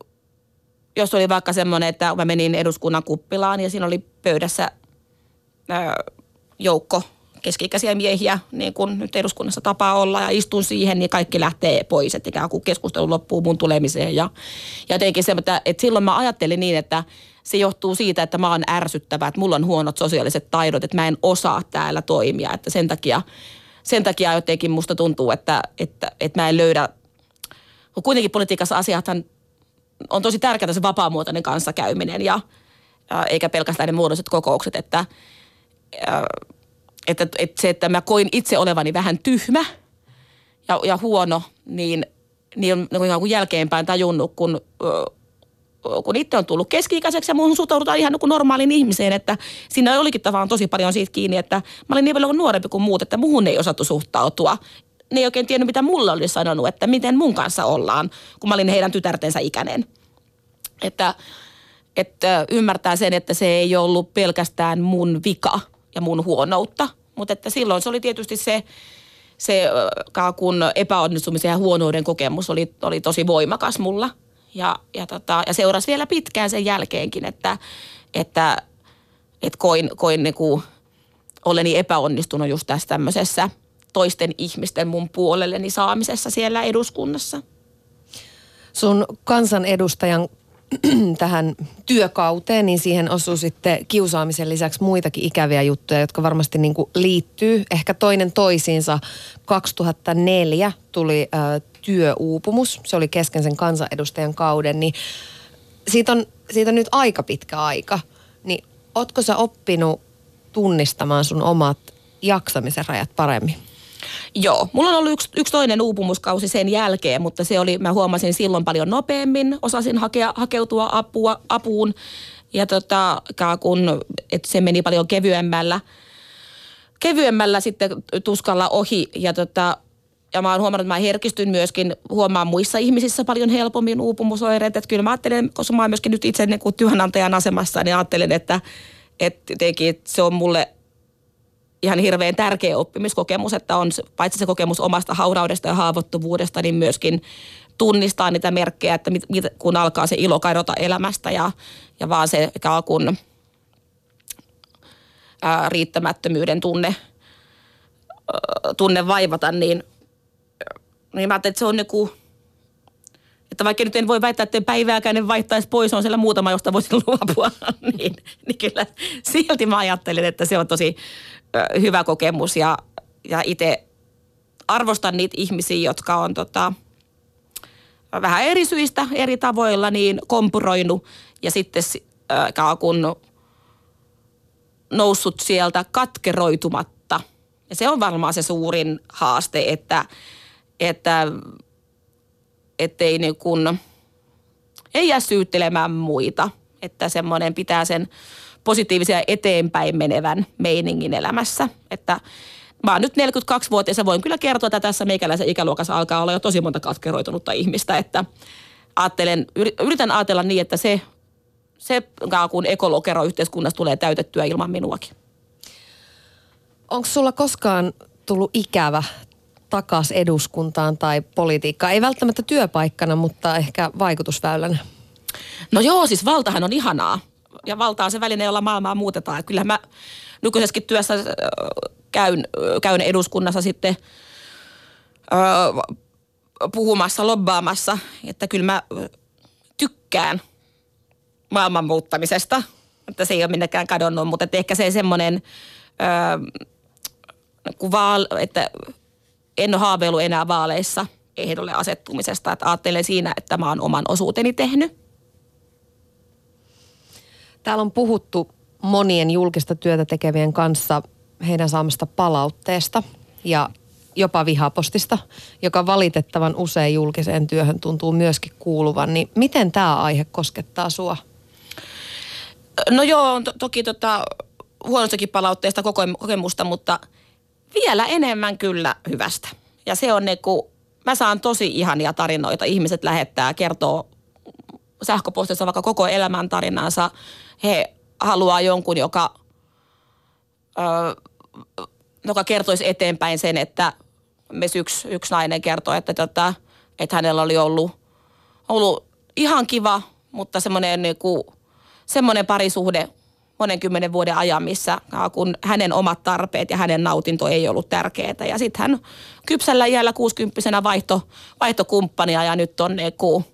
jos oli vaikka semmoinen, että mä menin eduskunnan kuppilaan ja siinä oli pöydässä ää, joukko keski-ikäisiä miehiä, niin kuin nyt eduskunnassa tapaa olla, ja istun siihen, niin kaikki lähtee pois, että ikään kuin keskustelu loppuu mun tulemiseen. Ja, ja jotenkin se, että, että silloin mä ajattelin niin, että se johtuu siitä, että mä oon ärsyttävä, että mulla on huonot sosiaaliset taidot, että mä en osaa täällä toimia, että sen takia, sen takia jotenkin musta tuntuu, että, että, että mä en löydä, kun kuitenkin politiikassa asiathan on tosi tärkeää se vapaamuotoinen kanssakäyminen ja ää, eikä pelkästään ne muodolliset kokoukset, että ää, Että, että se, että mä koin itse olevani vähän tyhmä ja, ja huono, niin, niin on niin kuin jälkeenpäin tajunnut, kun, kun itse on tullut keski-ikäiseksi ja muuhun suhtaudutaan ihan kuin normaaliin ihmiseen, että siinä olikin tavallaan tosi paljon siitä kiinni, että mä olin niin paljon nuorempi kuin muut, että muuhun ei osattu suhtautua. Ne ei oikein tiennyt, mitä mulla oli sanonut, että miten mun kanssa ollaan, kun mä olin heidän tytärtensä ikäinen. Että, että ymmärtää sen, että se ei ollut pelkästään mun vika ja mun huonoutta, mutta että silloin se oli tietysti se, se kun epäonnistumisen ja huonouden kokemus oli, oli tosi voimakas mulla. Ja, ja, tota, ja seurasi vielä pitkään sen jälkeenkin, että, että, että koin, koin niin kuin oleni epäonnistunut just tässä tämmöisessä toisten ihmisten mun puolelleni saamisessa siellä eduskunnassa. Sun kansanedustajan tähän työkauteen, niin siihen osuu sitten kiusaamisen lisäksi muitakin ikäviä juttuja, jotka varmasti niin kuin liittyy ehkä toinen toisiinsa. kaksituhattaneljä tuli ä, työuupumus, se oli kesken sen kansanedustajan kauden, niin siitä on, siitä on nyt aika pitkä aika. Niin ootko sä oppinut tunnistamaan sun omat jaksamisen rajat paremmin? Joo, mulla on ollut yksi, yksi toinen uupumuskausi sen jälkeen, mutta se oli, mä huomasin silloin paljon nopeammin, osasin hakea, hakeutua apua, apuun ja tota, kun, että se meni paljon kevyemmällä, kevyemmällä sitten tuskalla ohi ja tota, ja mä oon huomannut, että mä herkistyn myöskin huomaan muissa ihmisissä paljon helpommin uupumusoireita. Että kyllä mä ajattelen, koska mä oon myöskin nyt itse niin kuin työnantajan asemassa, niin ajattelen, että, että jotenkin että se on mulle ihan hirveän tärkeä oppimiskokemus, että on paitsi se kokemus omasta hauraudesta ja haavoittuvuudesta, niin myöskin tunnistaa niitä merkkejä, että mit, mit, kun alkaa se ilo kadota elämästä ja, ja vaan se kun ää, riittämättömyyden tunne, ää, tunne vaivata, niin, niin mä ajattelin, että se on joku, että vaikka nyt en voi väittää, että päivääkään en vaihtaisi pois, on siellä muutama, josta voisin luopua, niin, niin kyllä silti mä ajattelin, että se on tosi ää, hyvä kokemus ja, ja itse arvostan niitä ihmisiä, jotka on tota, vähän eri syistä, eri tavoilla niin kompuroinut ja sitten äh, kun noussut sieltä katkeroitumatta. Ja se on varmaan se suurin haaste, että, että ettei niin kun, ei jää syyttelemään muita. Että semmoinen pitää sen positiivisia eteenpäin menevän meiningin elämässä. Että mä oon nyt neljäkymmentäkaksivuotias ja voin kyllä kertoa, että tässä meikäläisen ikäluokassa alkaa olla jo tosi monta katkeroitunutta ihmistä, että ajattelen, yritän ajatella niin, että se, se kun ekolokero yhteiskunnassa tulee täytettyä ilman minuakin. Onko sulla koskaan tullut ikävä takas eduskuntaan tai politiikkaan? Ei välttämättä työpaikkana, mutta ehkä vaikutusväylänä. No joo, siis valtahan on ihanaa. Ja valta on se väline, jolla maailmaa muutetaan. Kyllähän mä nykyisessäkin työssä käyn, käyn eduskunnassa sitten ö, puhumassa, lobbaamassa, että kyllä mä tykkään maailman muuttamisesta. Että se ei ole minnekään kadonnut, mutta ehkä se semmoinen, että en ole haaveillut enää vaaleissa ehdolle asettumisesta. Että ajattelen siinä, että mä oon oman osuuteni tehnyt. Täällä on puhuttu monien julkista työtä tekevien kanssa heidän saamasta palautteesta ja jopa vihapostista, joka valitettavan usein julkiseen työhön tuntuu myöskin kuuluvan. Niin miten tämä aihe koskettaa sua? No joo, on to- toki tota, huonostakin palautteesta kokemusta, mutta vielä enemmän kyllä hyvästä. Ja se on ne, kun mä saan tosi ihania tarinoita. Ihmiset lähettää, kertoo sähköpostissa vaikka koko elämän tarinansa. He haluaa jonkun, joka, ö, joka kertoisi eteenpäin sen, että myös yksi, yksi nainen kertoi, että, tota, että hänellä oli ollut, ollut ihan kiva, mutta semmoinen, niin kuin, semmoinen parisuhde monen kymmenen vuoden ajan, missä kun hänen omat tarpeet ja hänen nautinto ei ollut tärkeää. Ja sitten hän kypsällä iällä kuusikymppisenä vaihto, vaihtokumppania ja nyt on niin kuin,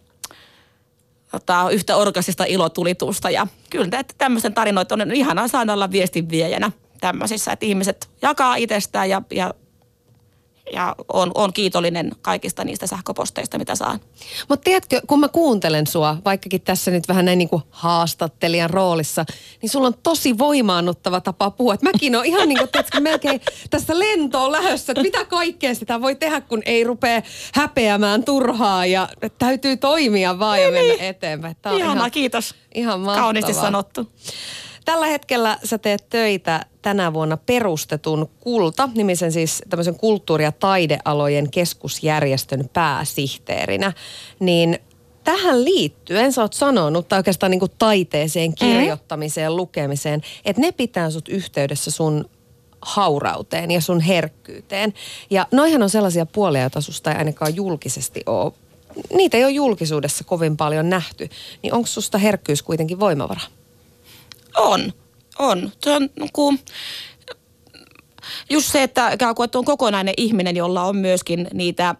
Tota, yhtä orgasista ilotulitusta ja kyllä että tämmöisen tarinoita on ihanaa saada olla viestinviejänä tämmöisissä, että ihmiset jakaa itsestään ja, ja, ja on, on kiitollinen kaikista niistä sähköposteista, mitä saan. Mutta tiedätkö, kun mä kuuntelen sua, vaikkakin tässä nyt vähän näin niin kuin haastattelijan roolissa, niin sulla on tosi voimaannuttava tapa puhua. Et mäkin on ihan niin kuin, tiedätkö, melkein tässä lentoon lähdössä, että mitä kaikkea sitä voi tehdä, kun ei rupea häpeämään turhaa ja täytyy toimia vaan ja mennä eteenpäin. Tää on Ihanaa, ihan, kiitos. Ihan mahtavaa. Kauniisti sanottu. Tällä hetkellä sä teet töitä tänä vuonna perustetun Kulta-nimisen siis tämmöisen kulttuuri- ja taidealojen keskusjärjestön pääsihteerinä. Niin tähän liittyen sä oot sanonut, tai oikeastaan niin kuin taiteeseen, kirjoittamiseen, mm. lukemiseen, että ne pitää sut yhteydessä sun haurauteen ja sun herkkyyteen. Ja noihan on sellaisia puolia, joita susta ei ainakaan julkisesti ole. Niitä ei ole julkisuudessa kovin paljon nähty. Niin onko susta herkkyys kuitenkin voimavara? On, on. Se on niin just se, että, että on kokonainen ihminen, jolla on myöskin niitä,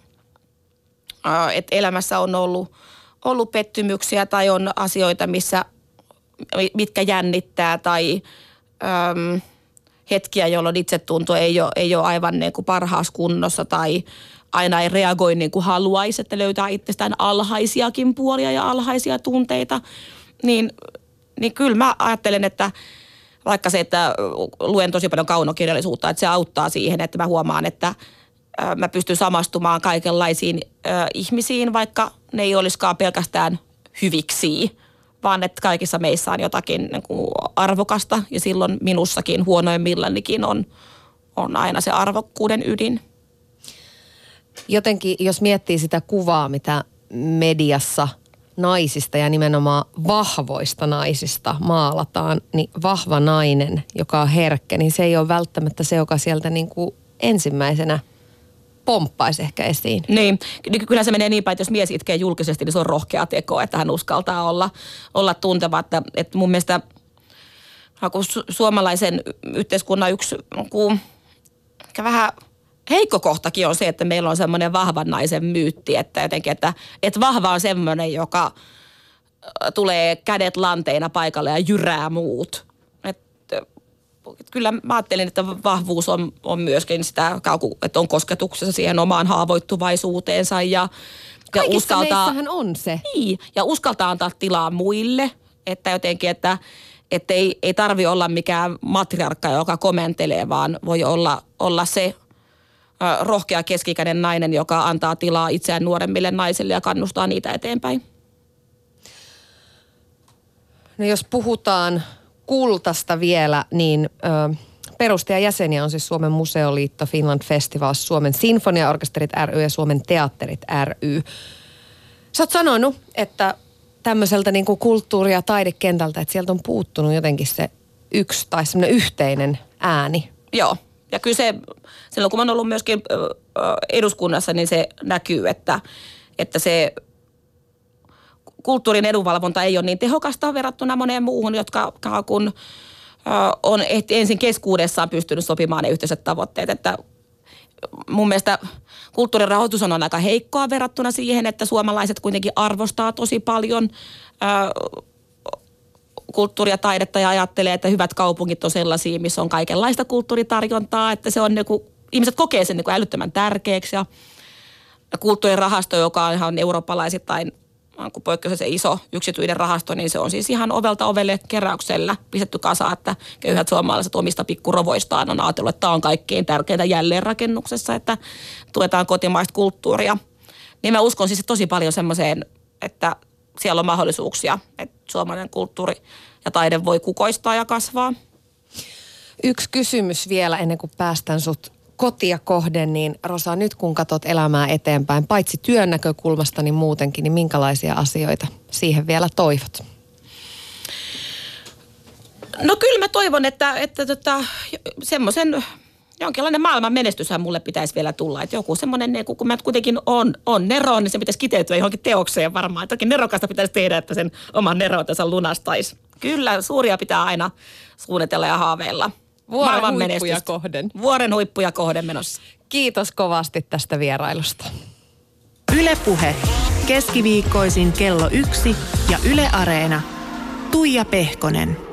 että elämässä on ollut, ollut pettymyksiä tai on asioita, missä, mitkä jännittää tai äm, hetkiä, jolloin itsetunto ei ole, ei ole aivan niin kuin parhaassa kunnossa tai aina ei reagoi niin kuin haluaisi, että löytää itsestään alhaisiakin puolia ja alhaisia tunteita, niin Niin kyllä mä ajattelen, että vaikka se, että luen tosi paljon kaunokirjallisuutta, että se auttaa siihen, että mä huomaan, että mä pystyn samastumaan kaikenlaisiin ihmisiin, vaikka ne ei olisikaan pelkästään hyviksi, vaan että kaikissa meissä on jotakin niin kuin arvokasta ja silloin minussakin huonoimmillanikin on, on aina se arvokkuuden ydin. Jotenkin, jos miettii sitä kuvaa, mitä mediassa naisista ja nimenomaan vahvoista naisista maalataan, niin vahva nainen, joka on herkkä, niin se ei ole välttämättä se, joka sieltä niin kuin ensimmäisenä pomppaisi ehkä esiin. Niin, kyllä se menee niin päin, että jos mies itkee julkisesti, niin se on rohkea teko, että hän uskaltaa olla, olla tunteva. Että, että mun mielestä kun su- suomalaisen yhteiskunnan yksi kun, vähän heikko kohtakin on se, että meillä on semmoinen vahvan naisen myytti, että jotenkin, että, että vahva on semmoinen, joka tulee kädet lanteina paikalle ja jyrää muut. Että, kyllä mä ajattelin, että vahvuus on, on myöskin sitä, että on kosketuksessa siihen omaan haavoittuvaisuuteensa ja, ja uskaltaa, meissähän on se. Niin, ja uskaltaa antaa tilaa muille, että jotenkin, että että ei, ei tarvi olla mikään matriarkka, joka komentelee, vaan voi olla, olla se ö, rohkea keskikäinen nainen, joka antaa tilaa itseään nuoremmille naisille ja kannustaa niitä eteenpäin. No jos puhutaan kultasta vielä, niin ö, perustajajäseniä on siis Suomen Museoliitto, Finland Festivals, Suomen Sinfoniaorkesterit ry ja Suomen Teatterit ry. Sä oot sanonut, että tämmöiseltä niin kuin kulttuuri- ja taidekentältä, että sieltä on puuttunut jotenkin se yksi tai semmoinen yhteinen ääni. Joo, ja kyllä se, silloin kun mä oon ollut myöskin eduskunnassa, niin se näkyy, että, että se kulttuurin edunvalvonta ei ole niin tehokasta verrattuna moneen muuhun, jotka kun on ensin keskuudessaan pystynyt sopimaan ne yhteiset tavoitteet, että mun mielestä kulttuurin rahoitus on aika heikkoa verrattuna siihen, että suomalaiset kuitenkin arvostaa tosi paljon ää, kulttuuria, taidetta ja ajattelee, että hyvät kaupungit on sellaisia, missä on kaikenlaista kulttuuritarjontaa, että se on niinku, ihmiset kokee sen niinku älyttömän tärkeäksi ja kulttuurirahasto, joka on ihan eurooppalaisittain kun poikkeuksessa se iso yksityinen rahasto, niin se on siis ihan ovelta ovelle keräyksellä pistetty kasa, että köyhät suomalaiset omista pikkurovoistaan on ajatellut, että tämä on kaikkein tärkeintä jälleenrakennuksessa, että tuetaan kotimaista kulttuuria. Niin mä uskon siis tosi paljon semmoiseen, että siellä on mahdollisuuksia, että suomalainen kulttuuri ja taide voi kukoistaa ja kasvaa. Yksi kysymys vielä ennen kuin päästän sut kotia kohden, niin Rosa, nyt kun katsot elämää eteenpäin, paitsi työn näkökulmasta, niin muutenkin, niin minkälaisia asioita siihen vielä toivot? No kyllä mä toivon, että, että tota, semmoisen jonkinlainen maailman menestyshän mulle pitäisi vielä tulla. Että joku semmoinen, kun mä kuitenkin on, on nero, niin se pitäisi kiteytyä johonkin teokseen varmaan. Että nerokasta pitäisi tehdä, että sen oman neroutensa lunastaisi. Kyllä, suuria pitää aina suunnitella ja haaveilla. Vuoren huippuja menestystä kohden. Vuoren huippuja kohden menossa. Kiitos kovasti tästä vierailusta. Yle Puhe. Keskiviikkoisin kello yksi ja Yle Areena. Tuija Pehkonen.